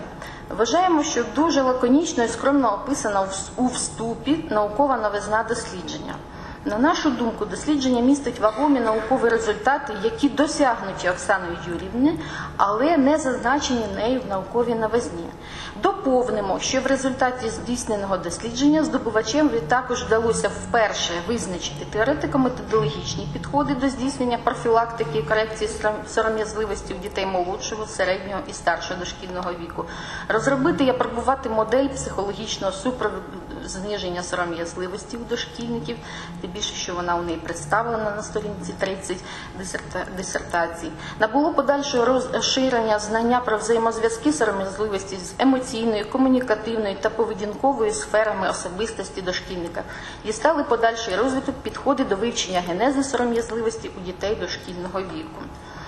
S3: Вважаємо, що дуже лаконічно і скромно описана у вступі наукова новизна дослідження. На нашу думку, дослідження містить вагомі наукові результати, які досягнуті Оксаною Юріївною, але не зазначені нею в науковій новизні. Доповнимо, що в результаті здійсненого дослідження здобувачем також вдалося вперше визначити теоретико-методологічні підходи до здійснення профілактики і корекції сором'язливості у дітей молодшого, середнього і старшого дошкільного віку, розробити і апробувати модель психологічного супроводу зниження сором'язливості у дошкільників, тим більше, що вона у неї представлена на сторінці 30 дисертації. Набуло подальшого розширення знання про взаємозв'язки сором'язливості з емоційною, комунікативною та поведінковою сферами особистості дошкільника. Дістали подальший розвиток підходи до вивчення генези сором'язливості у дітей дошкільного віку.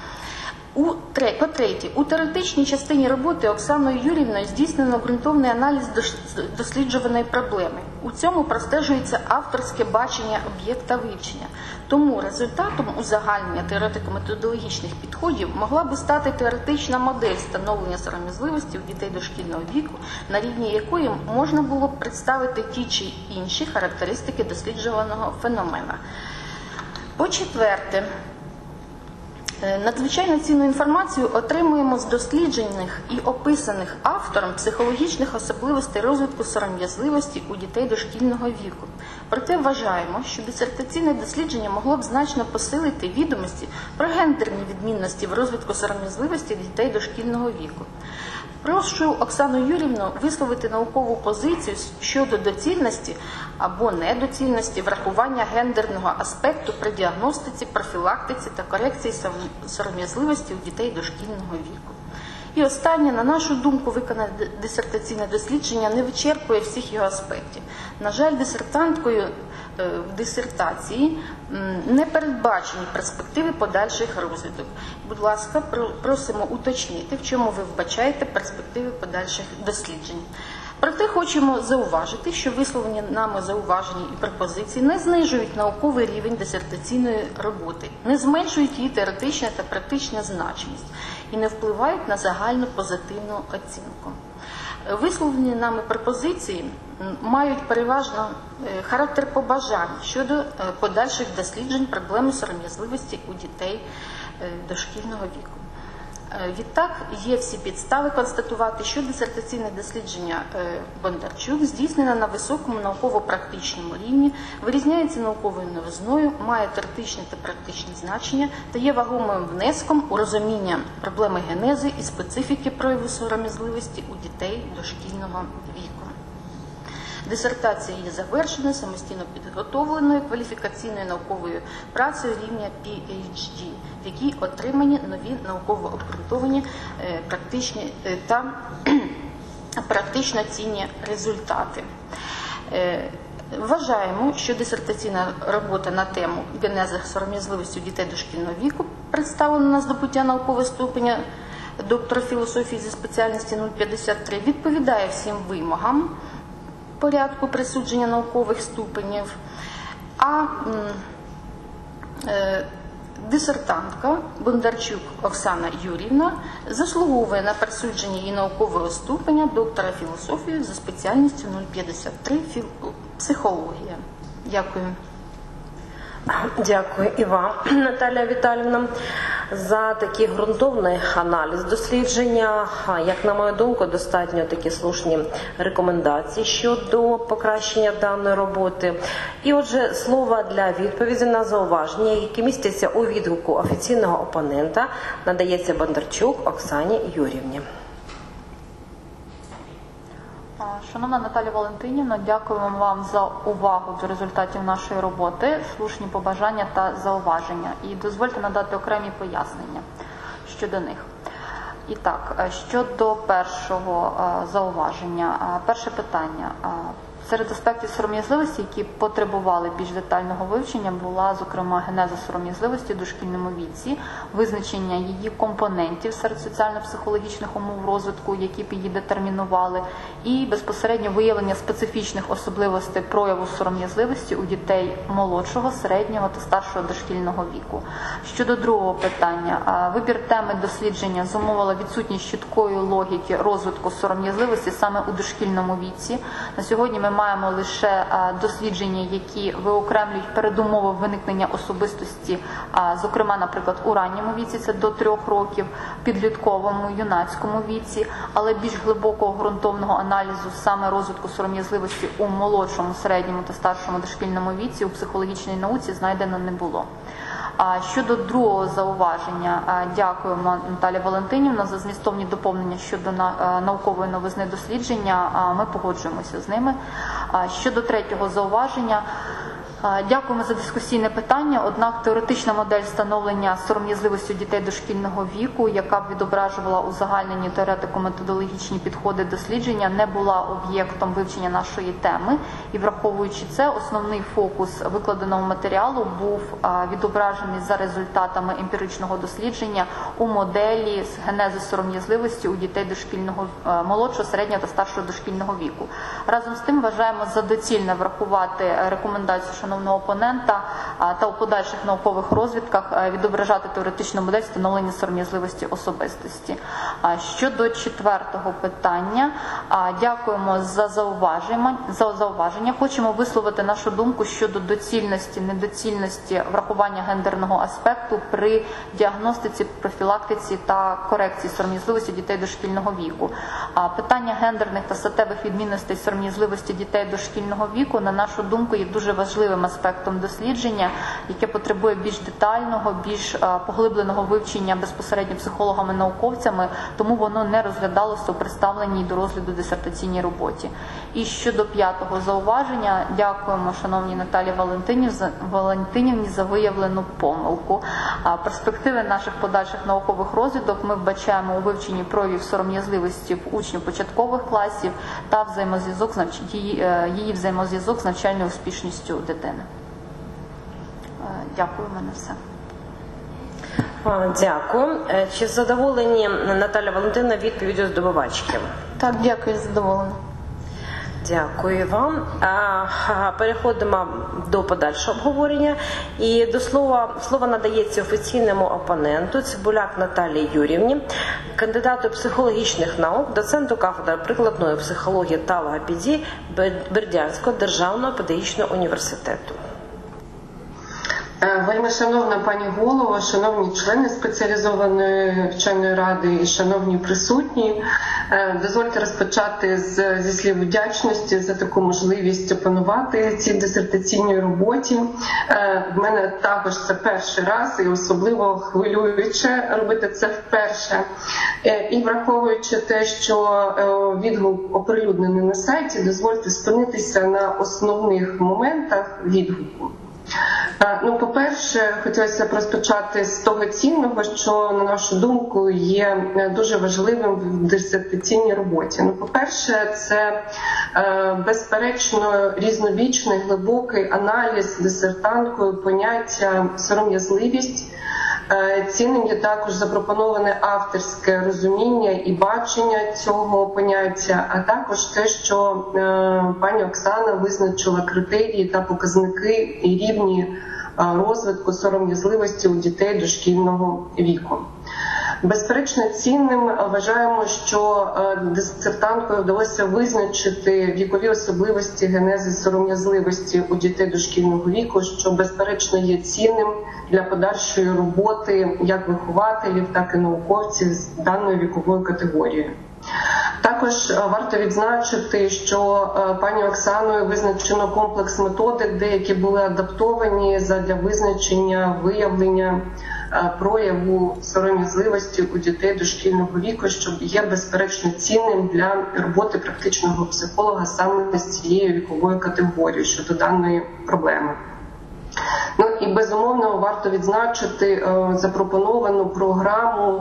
S3: По-третє, у теоретичній частині роботи Оксаною Юріївною здійснено ґрунтовний аналіз досліджуваної проблеми. У цьому простежується авторське бачення об'єкта вивчення. Тому результатом узагальнення теоретико-методологічних підходів могла би стати теоретична модель встановлення сором'язливості у дітей дошкільного віку, на рівні якої можна було б представити ті чи інші характеристики досліджуваного феномена. По-четверте, надзвичайно цінну інформацію отримуємо з досліджених і описаних автором психологічних особливостей розвитку сором'язливості у дітей дошкільного віку. Проте вважаємо, що дисертаційне дослідження могло б значно посилити відомості про гендерні відмінності в розвитку сором'язливості дітей дошкільного віку. Прошу Оксану Юріївну висловити наукову позицію щодо доцільності або недоцільності врахування гендерного аспекту при діагностиці, профілактиці та корекції сором'язливості у дітей дошкільного віку. І останнє, на нашу думку, виконане дисертаційне дослідження не вичерпує всіх його аспектів. На жаль, дисертанткою в дисертації не передбачені перспективи подальших розвиток. Будь ласка, просимо уточнити, в чому ви вбачаєте перспективи подальших досліджень. Проте хочемо зауважити, що висловлені нами зауваження і пропозиції не знижують науковий рівень дисертаційної роботи, не зменшують її теоретичну та практичну значимість і не впливають на загальну позитивну оцінку. Висловлені нами пропозиції мають переважно характер побажань щодо подальших досліджень проблеми сором'язливості у дітей дошкільного віку. Відтак, є всі підстави констатувати, що дисертаційне дослідження Бондарчук здійснено на високому науково-практичному рівні, вирізняється науковою новизною, має теоретичне та практичне значення та є вагомим внеском у розуміння проблеми генези і специфіки прояву сором'язливості у дітей дошкільного віку. Дисертація є завершена, самостійно підготовленою кваліфікаційною науковою працею рівня PhD, в якій отримані нові науково обґрунтовані практичні та практично цінні результати. Вважаємо, що дисертаційна робота на тему генеза сором'язливості у дітей дошкільного віку, представлена на здобуття наукового ступеня доктора філософії зі спеціальності 053, відповідає всім вимогам порядку присудження наукових ступенів, а дисертантка Бондарчук Оксана Юріївна заслуговує на присудження її наукового ступеня доктора філософії за спеціальністю 053 психологія. Дякую.
S1: Дякую і вам, Наталія Віталіївна, за такий ґрунтовний аналіз дослідження. Як на мою думку, достатньо такі слушні рекомендації щодо покращення даної роботи. І отже, слово для відповіді на зауваження, які містяться у відгуку офіційного опонента, надається Бондарчук Оксані Юріївні.
S2: Шановна Наталія Валентинівна, дякуємо вам за увагу до результатів нашої роботи, слушні побажання та зауваження. І дозвольте надати окремі пояснення щодо них. І так, щодо першого зауваження. Перше питання. Серед аспектів сором'язливості, які потребували більш детального вивчення, була, зокрема, генеза сором'язливості в дошкільному віці, визначення її компонентів серед соціально-психологічних умов розвитку, які б її детермінували, і безпосередньо виявлення специфічних особливостей прояву сором'язливості у дітей молодшого, середнього та старшого дошкільного віку. Щодо другого питання, вибір теми дослідження зумовила відсутність чіткої логіки розвитку сором'язливості саме у дошкільному віці. На сьогодні ми маємо лише дослідження, які виокремлюють передумови виникнення особистості, зокрема, наприклад, у ранньому віці, це до 3 років, підлітковому, юнацькому віці, але більш глибокого ґрунтовного аналізу саме розвитку сором'язливості у молодшому, середньому та старшому дошкільному віці у психологічній науці знайдено не було. Щодо другого зауваження, дякуємо, Наталія Валентинівна, за змістовні доповнення щодо наукової новизни дослідження, ми погоджуємося з ними. Щодо третього зауваження, дякуємо за дискусійне питання, однак теоретична модель встановлення сором'язливості у дітей дошкільного віку, яка б відображувала узагальнені теоретико-методологічні підходи дослідження, не була об'єктом вивчення нашої теми. І враховуючи це, основний фокус викладеного матеріалу був відображений за результатами емпіричного дослідження у моделі з генези сором'язливості у дітей дошкільного, молодшого, середнього та старшого дошкільного віку. Разом з тим вважаємо за доцільне врахувати рекомендацію шановного опонента та у подальших наукових розвідках відображати теоретичну модель встановлення сором'язливості особистості. Щодо четвертого питання, дякуємо за зауваження. Хочемо висловити нашу думку щодо доцільності, недоцільності врахування гендерного аспекту при діагностиці, профілактиці та корекції сором'язливості дітей дошкільного віку. Питання гендерних та статевих відмінностей сором'язливості дітей дошкільного віку, на нашу думку, є дуже важливим аспектом дослідження, яке потребує більш детального, більш поглибленого вивчення безпосередньо психологами-науковцями, тому воно не розглядалося у представленій до розгляду дисертаційній роботі. І щодо п'ятого зауваження, дякуємо шановній Наталії Валентинівні за виявлену помилку. Перспективи наших подальших наукових розвідок ми вбачаємо у вивченні проявів сором'язливості в учнів початкових класів та її взаємозв'язок з навчальною успішністю дитини. Дякую, в мене все.
S1: Дякую. Чи задоволені, Наталя Валентинівна, відповіддю здобувачки?
S3: Так, дякую, задоволена.
S1: Дякую вам. Переходимо до подальшого обговорення. І до слово надається офіційному опоненту Цибуляк Наталії Юріївні, кандидату психологічних наук, доценту кафедри прикладної психології та логопедії Бердянського державного педагогічного університету.
S4: Вельми шановна пані голово, шановні члени спеціалізованої вченої ради і шановні присутні, дозвольте розпочати зі слів вдячності за таку можливість опанувати цій дисертаційній роботі. В мене також це перший раз і особливо хвилююче робити це вперше. І враховуючи те, що відгук оприлюднений на сайті, дозвольте спинитися на основних моментах відгуку. По-перше, хотілося б розпочати з того цінного, що, на нашу думку, є дуже важливим в дисертаційній роботі. По-перше, це, безперечно, різновічний, глибокий аналіз дисертанткою поняття сором'язливість. Цінним є також запропоноване авторське розуміння і бачення цього поняття, а також те, що пані Оксана визначила критерії та показники і рівні розвитку сором'язливості у дітей дошкільного віку. Безперечно, цінним вважаємо, що дисертанткою вдалося визначити вікові особливості генези сором'язливості у дітей дошкільного віку, що, безперечно, є цінним для подальшої роботи як вихователів, так і науковців з даною віковою категорією. Також варто відзначити, що пані Оксаною визначено комплекс методик, деякі були адаптовані задля визначення, виявлення прояву сором'язливості у дітей дошкільного віку, що є безперечно цінним для роботи практичного психолога саме з цією віковою категорією щодо даної проблеми. І безумовно варто відзначити запропоновану програму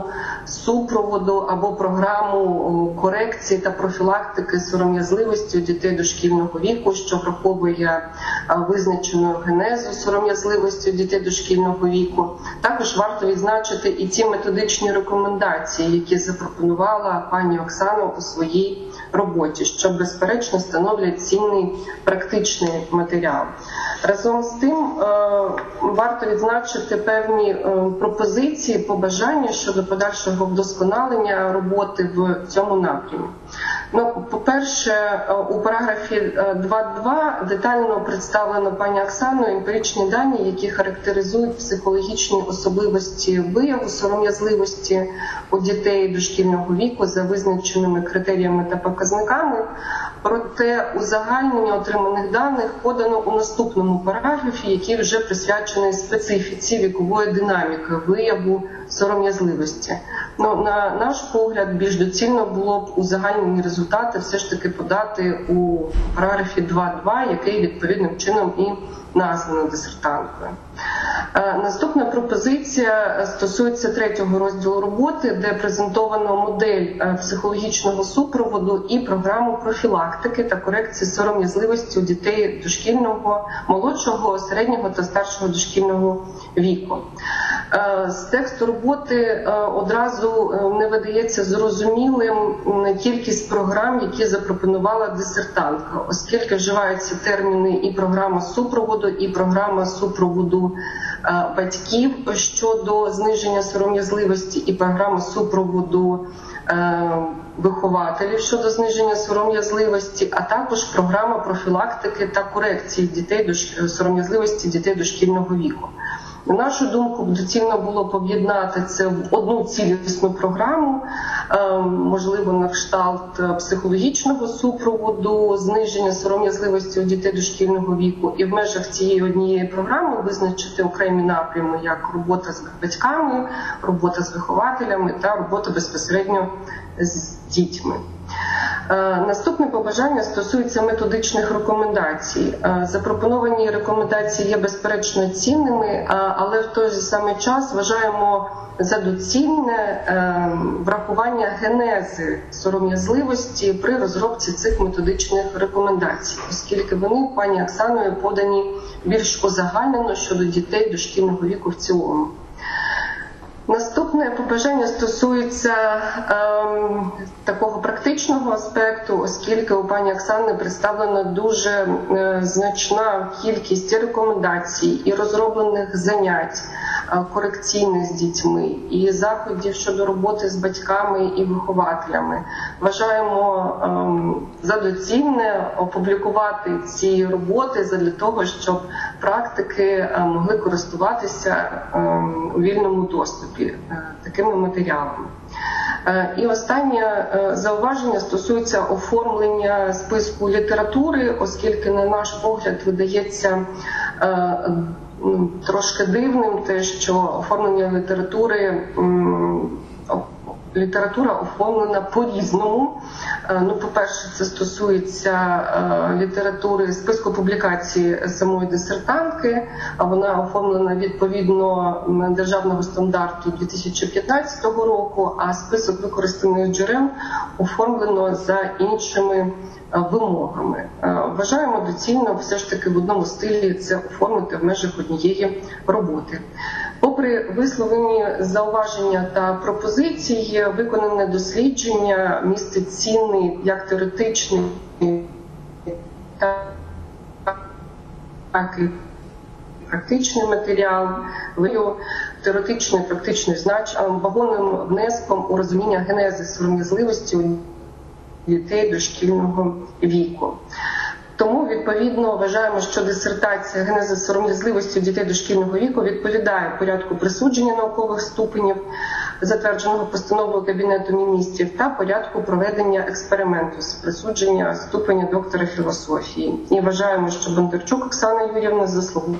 S4: супроводу або програму корекції та профілактики сором'язливості у дітей дошкільного віку, що враховує визначену генезу сором'язливості у дітей дошкільного віку. Також варто відзначити і ті методичні рекомендації, які запропонувала пані Оксана у своїй роботі, що, безперечно, становлять цінний практичний матеріал. Разом з тим, варто відзначити певні пропозиції, побажання щодо подальшого вдосконалення роботи в цьому напрямі. По-перше, у параграфі 2.2 детально представлено пані Оксаною емпіричні дані, які характеризують психологічні особливості вияву сором'язливості у дітей дошкільного віку за визначеними критеріями та показниками. Проте узагальнення отриманих даних подано у наступному параграфі, який вже присвячений специфіці вікової динаміки вияву сором'язливості. На наш погляд, більш доцільно було б узагальнені результати все ж таки подати у параграфі 2.2, який відповідним чином і названо дисертанткою. Наступна пропозиція стосується 3-го розділу роботи, де презентовано модель психологічного супроводу і програму профілактики та корекції сором'язливості у дітей дошкільного, молодшого, середнього та старшого дошкільного віку. З тексту роботи одразу не видається зрозумілим кількість програм, які запропонувала дисертантка, оскільки вживаються терміни і програма супроводу, і програма супроводу батьків щодо зниження сором'язливості, і програма супроводу вихователів щодо зниження сором'язливості, а також програма профілактики та корекції сором'язливості дітей дошкільного віку. На нашу думку, доцільно було б об'єднати це в одну цілісну програму, можливо, на кшталт психологічного супроводу, зниження сором'язливості у дітей дошкільного віку, і в межах цієї однієї програми визначити окремі напрями, як робота з батьками, робота з вихователями та робота безпосередньо з дітьми. Наступне побажання стосується методичних рекомендацій. Запропоновані рекомендації є безперечно цінними, але в той же самий час вважаємо за доцільне врахування генези сором'язливості при розробці цих методичних рекомендацій, оскільки вони пані Оксаною подані більш узагальнено щодо дітей дошкільного віку в цілому. Наступне побажання стосується такого практичного аспекту, оскільки у пані Оксани представлена дуже значна кількість і рекомендацій, і розроблених занять корекційних з дітьми, і заходів щодо роботи з батьками і вихователями. Вважаємо за доцільне опублікувати ці роботи задля того, щоб практики могли користуватися у вільному доступі такими матеріалами. І останнє зауваження стосується оформлення списку літератури, оскільки, на наш погляд, видається трошки дивним те, що оформлення література оформлена по-різному. По-перше, це стосується літератури, списку публікацій самої дисертантки, а вона оформлена відповідно державного стандарту 2015 року, а список використаних джерел оформлено за іншими вимогами. Вважаємо доцільно все ж таки в одному стилі це оформити в межах однієї роботи. Попри висловлені зауваження та пропозиції, виконане дослідження містить цінний як теоретичний, так і практичний матеріал, теоретичний і практичний вагомим внеском у розуміння генези сором'язливості у дітей дошкільного віку. Тому, відповідно, вважаємо, що дисертація «Генеза сором'язливості у дітей дошкільного віку» відповідає порядку присудження наукових ступенів, затвердженого постановою Кабінету міністрів, та порядку проведення експерименту з присудження ступеня доктора філософії. І вважаємо, що Бондарчук Оксана Юріївна заслуговує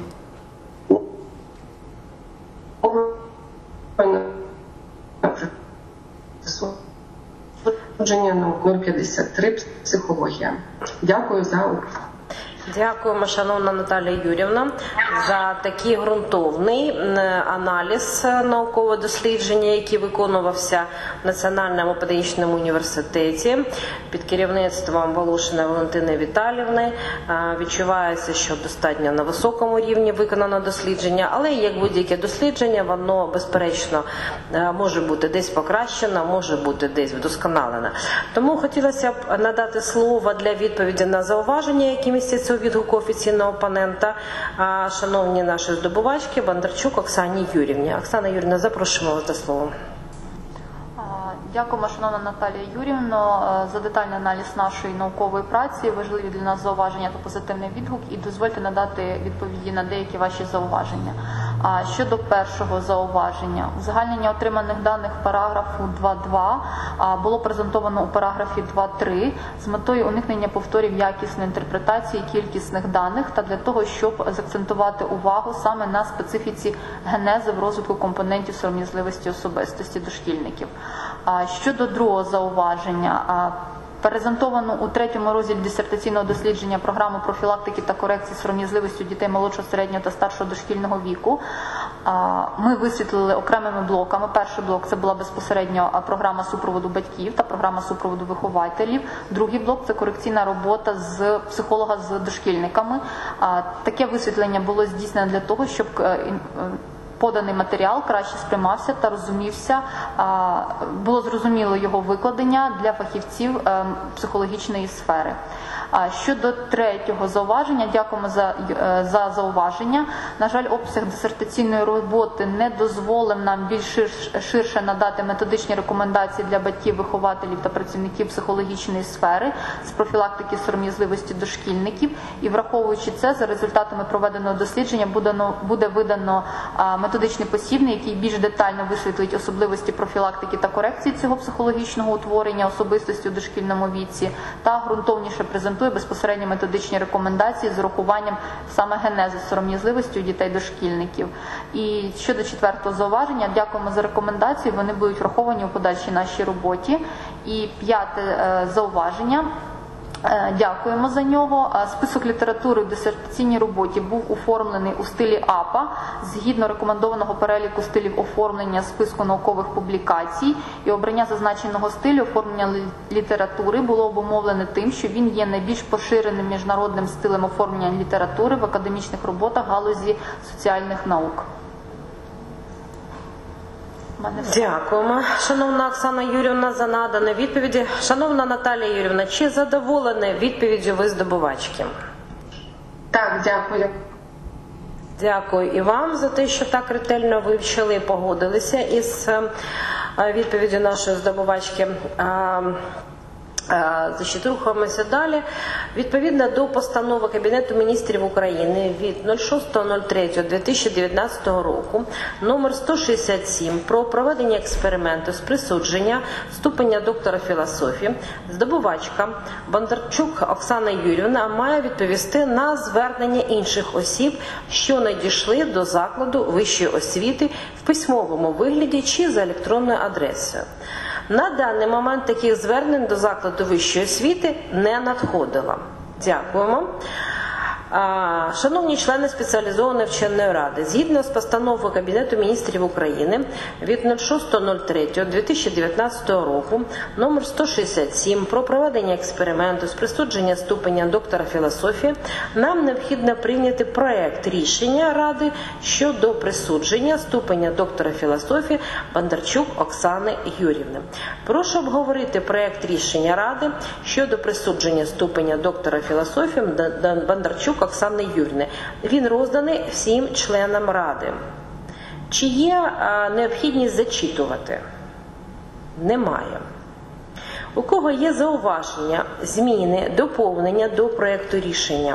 S4: на присудження на 053 психологія. Дякую за увагу.
S1: Дякуємо, шановна Наталія Юрівна, за такий ґрунтовний аналіз наукового дослідження, який виконувався в Національному педагогічному університеті під керівництвом Волошиної Валентини Віталіївни. Відчувається, що достатньо на високому рівні виконано дослідження, але як будь-яке дослідження, воно безперечно може бути десь покращено, може бути десь вдосконалене. Тому хотілося б надати слово для відповіді на зауваження, які містяться у відгуку офіційного опонента, шановні наші здобувачки Бондарчук Оксані Юрівні. Оксана Юрівна, запрошуємо вас до слова.
S2: Дякуємо, шановна Наталія Юрівна, за детальний аналіз нашої наукової праці, важливі для нас зауваження та позитивний відгук, і дозвольте надати відповіді на деякі ваші зауваження. Щодо першого зауваження, узагальнення отриманих даних параграфу 2.2 було презентовано у параграфі 2.3 з метою уникнення повторів якісної інтерпретації кількісних даних та для того, щоб заакцентувати увагу саме на специфіці генези в розвитку компонентів сором'язливості особистості дошкільників. Щодо другого зауваження, презентовано у третьому розділі дисертаційного дослідження програму профілактики та корекції сором'язливості у дітей молодшого, середнього та старшого дошкільного віку. Ми висвітлили окремими блоками. Перший блок – це була безпосередньо програма супроводу батьків та програма супроводу вихователів. Другий блок – це корекційна робота з психолога з дошкільниками. Таке висвітлення було здійснено для того, щоб поданий матеріал краще сприймався та розумівся, було зрозуміло його викладення для фахівців психологічної сфери. Щодо третього зауваження, дякуємо за зауваження. На жаль, обсяг дисертаційної роботи не дозволив нам більш ширше надати методичні рекомендації для батьків, вихователів та працівників психологічної сфери з профілактики сором'язливості дошкільників. І враховуючи це, за результатами проведеного дослідження буде видано методичний посібник, який більш детально висвітлить особливості профілактики та корекції цього психологічного утворення особистості у дошкільному віці та ґрунтовніше презентує безпосередньо методичні рекомендації з урахуванням саме генези сором'язливості у дітей-дошкільників. І щодо четвертого зауваження, дякуємо за рекомендації, вони будуть враховані у подальшій нашій роботі. І п'яте зауваження. Дякуємо за нього. Список літератури в дисертаційній роботі був оформлений у стилі АПА згідно рекомендованого переліку стилів оформлення списку наукових публікацій. І обрання зазначеного стилю оформлення літератури було обумовлене тим, що він є найбільш поширеним міжнародним стилем оформлення літератури в академічних роботах галузі соціальних наук.
S1: Дякуємо, шановна Оксана Юрівна, за надані відповіді. Шановна Наталія Юрівна, чи задоволені відповіддю ви здобувачки?
S4: Так, дякую.
S1: Дякую і вам за те, що так ретельно вивчили і погодилися із відповіддю нашої здобувачки. Рухаємося далі. Відповідно до постанови Кабінету міністрів України від 06.03.2019 року номер 167 про проведення експерименту з присудження ступеня доктора філософії, здобувачка Бондарчук Оксана Юрівна має відповісти на звернення інших осіб, що надійшли до закладу вищої освіти в письмовому вигляді чи за електронною адресою. На даний момент таких звернень до закладу вищої освіти не надходило. Дякуємо. Шановні члени спеціалізованої вченої ради, згідно з постановою Кабінету міністрів України від 06.03.2019 року номер 167 про проведення експерименту з присудження ступеня доктора філософії, нам необхідно прийняти проект рішення Ради щодо присудження ступеня доктора філософії Бондарчук Оксани Юрівни. Прошу обговорити проект рішення Ради щодо присудження ступеня доктора філософії Бондарчук Оксани Юрівни. Він розданий всім членам Ради. Чи є необхідність зачитувати? Немає. У кого є зауваження, зміни, доповнення до проєкту рішення?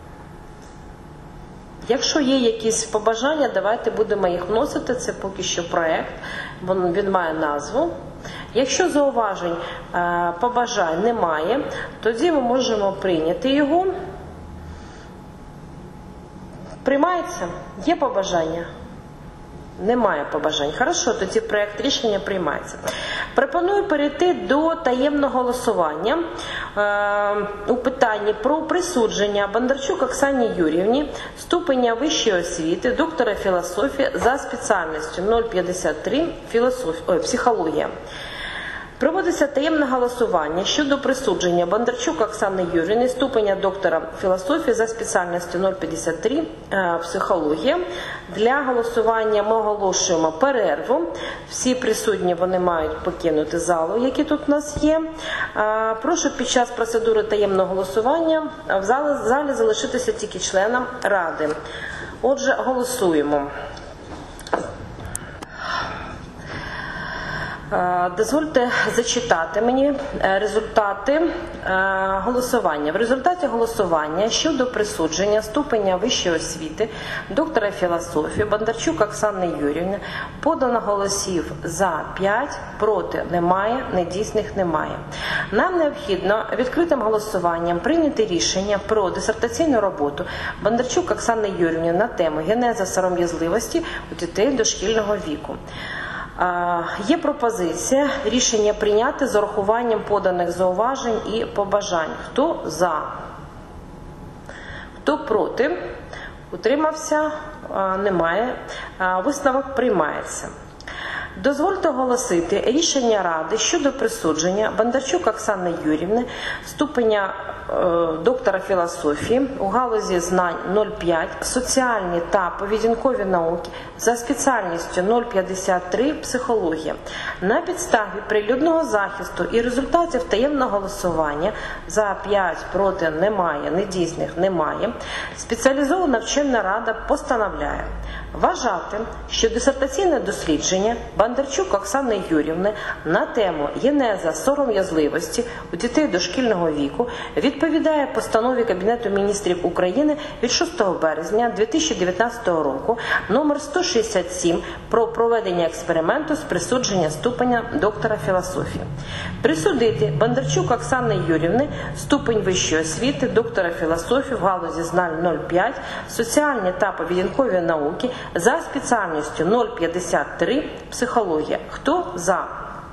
S1: Якщо є якісь побажання, давайте будемо їх вносити. Це поки що проєкт, він має назву. Якщо зауважень, побажань немає, тоді ми можемо прийняти його. Приймається? Є побажання? Немає побажань. Хорошо, тоді проєкт рішення приймається. Пропоную перейти до таємного голосування у питанні про присудження Бондарчук Оксані Юріївні ступеня вищої освіти, доктора філософії за спеціальністю 053 психологія. Проводиться таємне голосування щодо присудження Бондарчук Оксани Юріївни ступеня доктора філософії за спеціальністю 053 психологія. Для голосування ми оголошуємо перерву. Всі присутні вони мають покинути залу, які тут у нас є. Прошу під час процедури таємного голосування в залі залишитися тільки членам Ради. Отже, голосуємо. Дозвольте зачитати мені результати голосування. В результаті голосування щодо присудження ступеня вищої освіти доктора філософії Бондарчук Оксани Юріївни подано голосів за 5, проти немає, недійсних немає. Нам необхідно відкритим голосуванням прийняти рішення про дисертаційну роботу Бондарчук Оксани Юріївни на тему генеза сором'язливості у дітей дошкільного віку. Є пропозиція рішення прийняти з урахуванням поданих зауважень і побажань. Хто за? Хто проти? Утримався? Немає. Висновок приймається. Дозвольте оголосити рішення Ради щодо присудження Бондарчук Оксани Юріївни ступеня доктора філософії у галузі знань 0,5, соціальні та поведінкові науки за спеціальністю 053 психологія. На підставі прилюдного захисту і результатів таємного голосування за 5, проти немає, недійсних немає, спеціалізована вчена рада постановляє вважати, що дисертаційне дослідження Бондарчук Оксани Юріївни на тему генеза сором'язливості у дітей дошкільного віку відповідає постанові Кабінету міністрів України від 6 березня 2019 року номер 167 про проведення експерименту з присудження ступеня доктора філософії. Присудити Бондарчук Оксани Юріївни ступень вищої освіти доктора філософії в галузі знань 0,5, соціальні та поведінкові науки за спеціальністю 053 психологія. Хто за?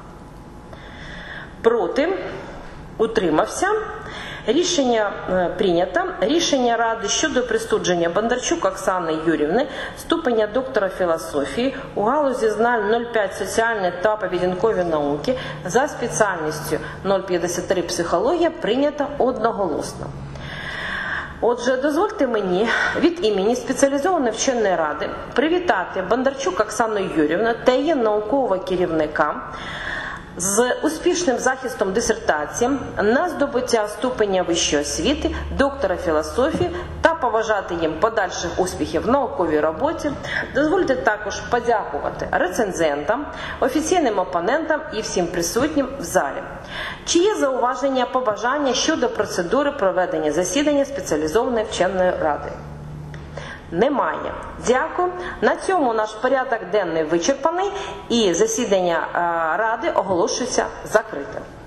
S1: Проти? Утримався? Рішення прийнято. Рішення Ради щодо присудження Бондарчук Оксани Юріївни ступеня доктора філософії у галузі знань 0,5 соціальні та поведінкові науки за спеціальністю 053 психологія прийнято одноголосно. Отже, дозвольте мені від імені спеціалізованої вченої ради привітати Бондарчук Оксану Юріївну та її наукового керівника з успішним захистом дисертації на здобуття ступеня вищої освіти, доктора філософії та побажати їм подальших успіхів в науковій роботі. Дозвольте також подякувати рецензентам, офіційним опонентам і всім присутнім в залі. Чи є зауваження, побажання щодо процедури проведення засідання спеціалізованої вченої ради? Немає. Дякую. На цьому наш порядок денний вичерпаний і засідання Ради оголошується закритим.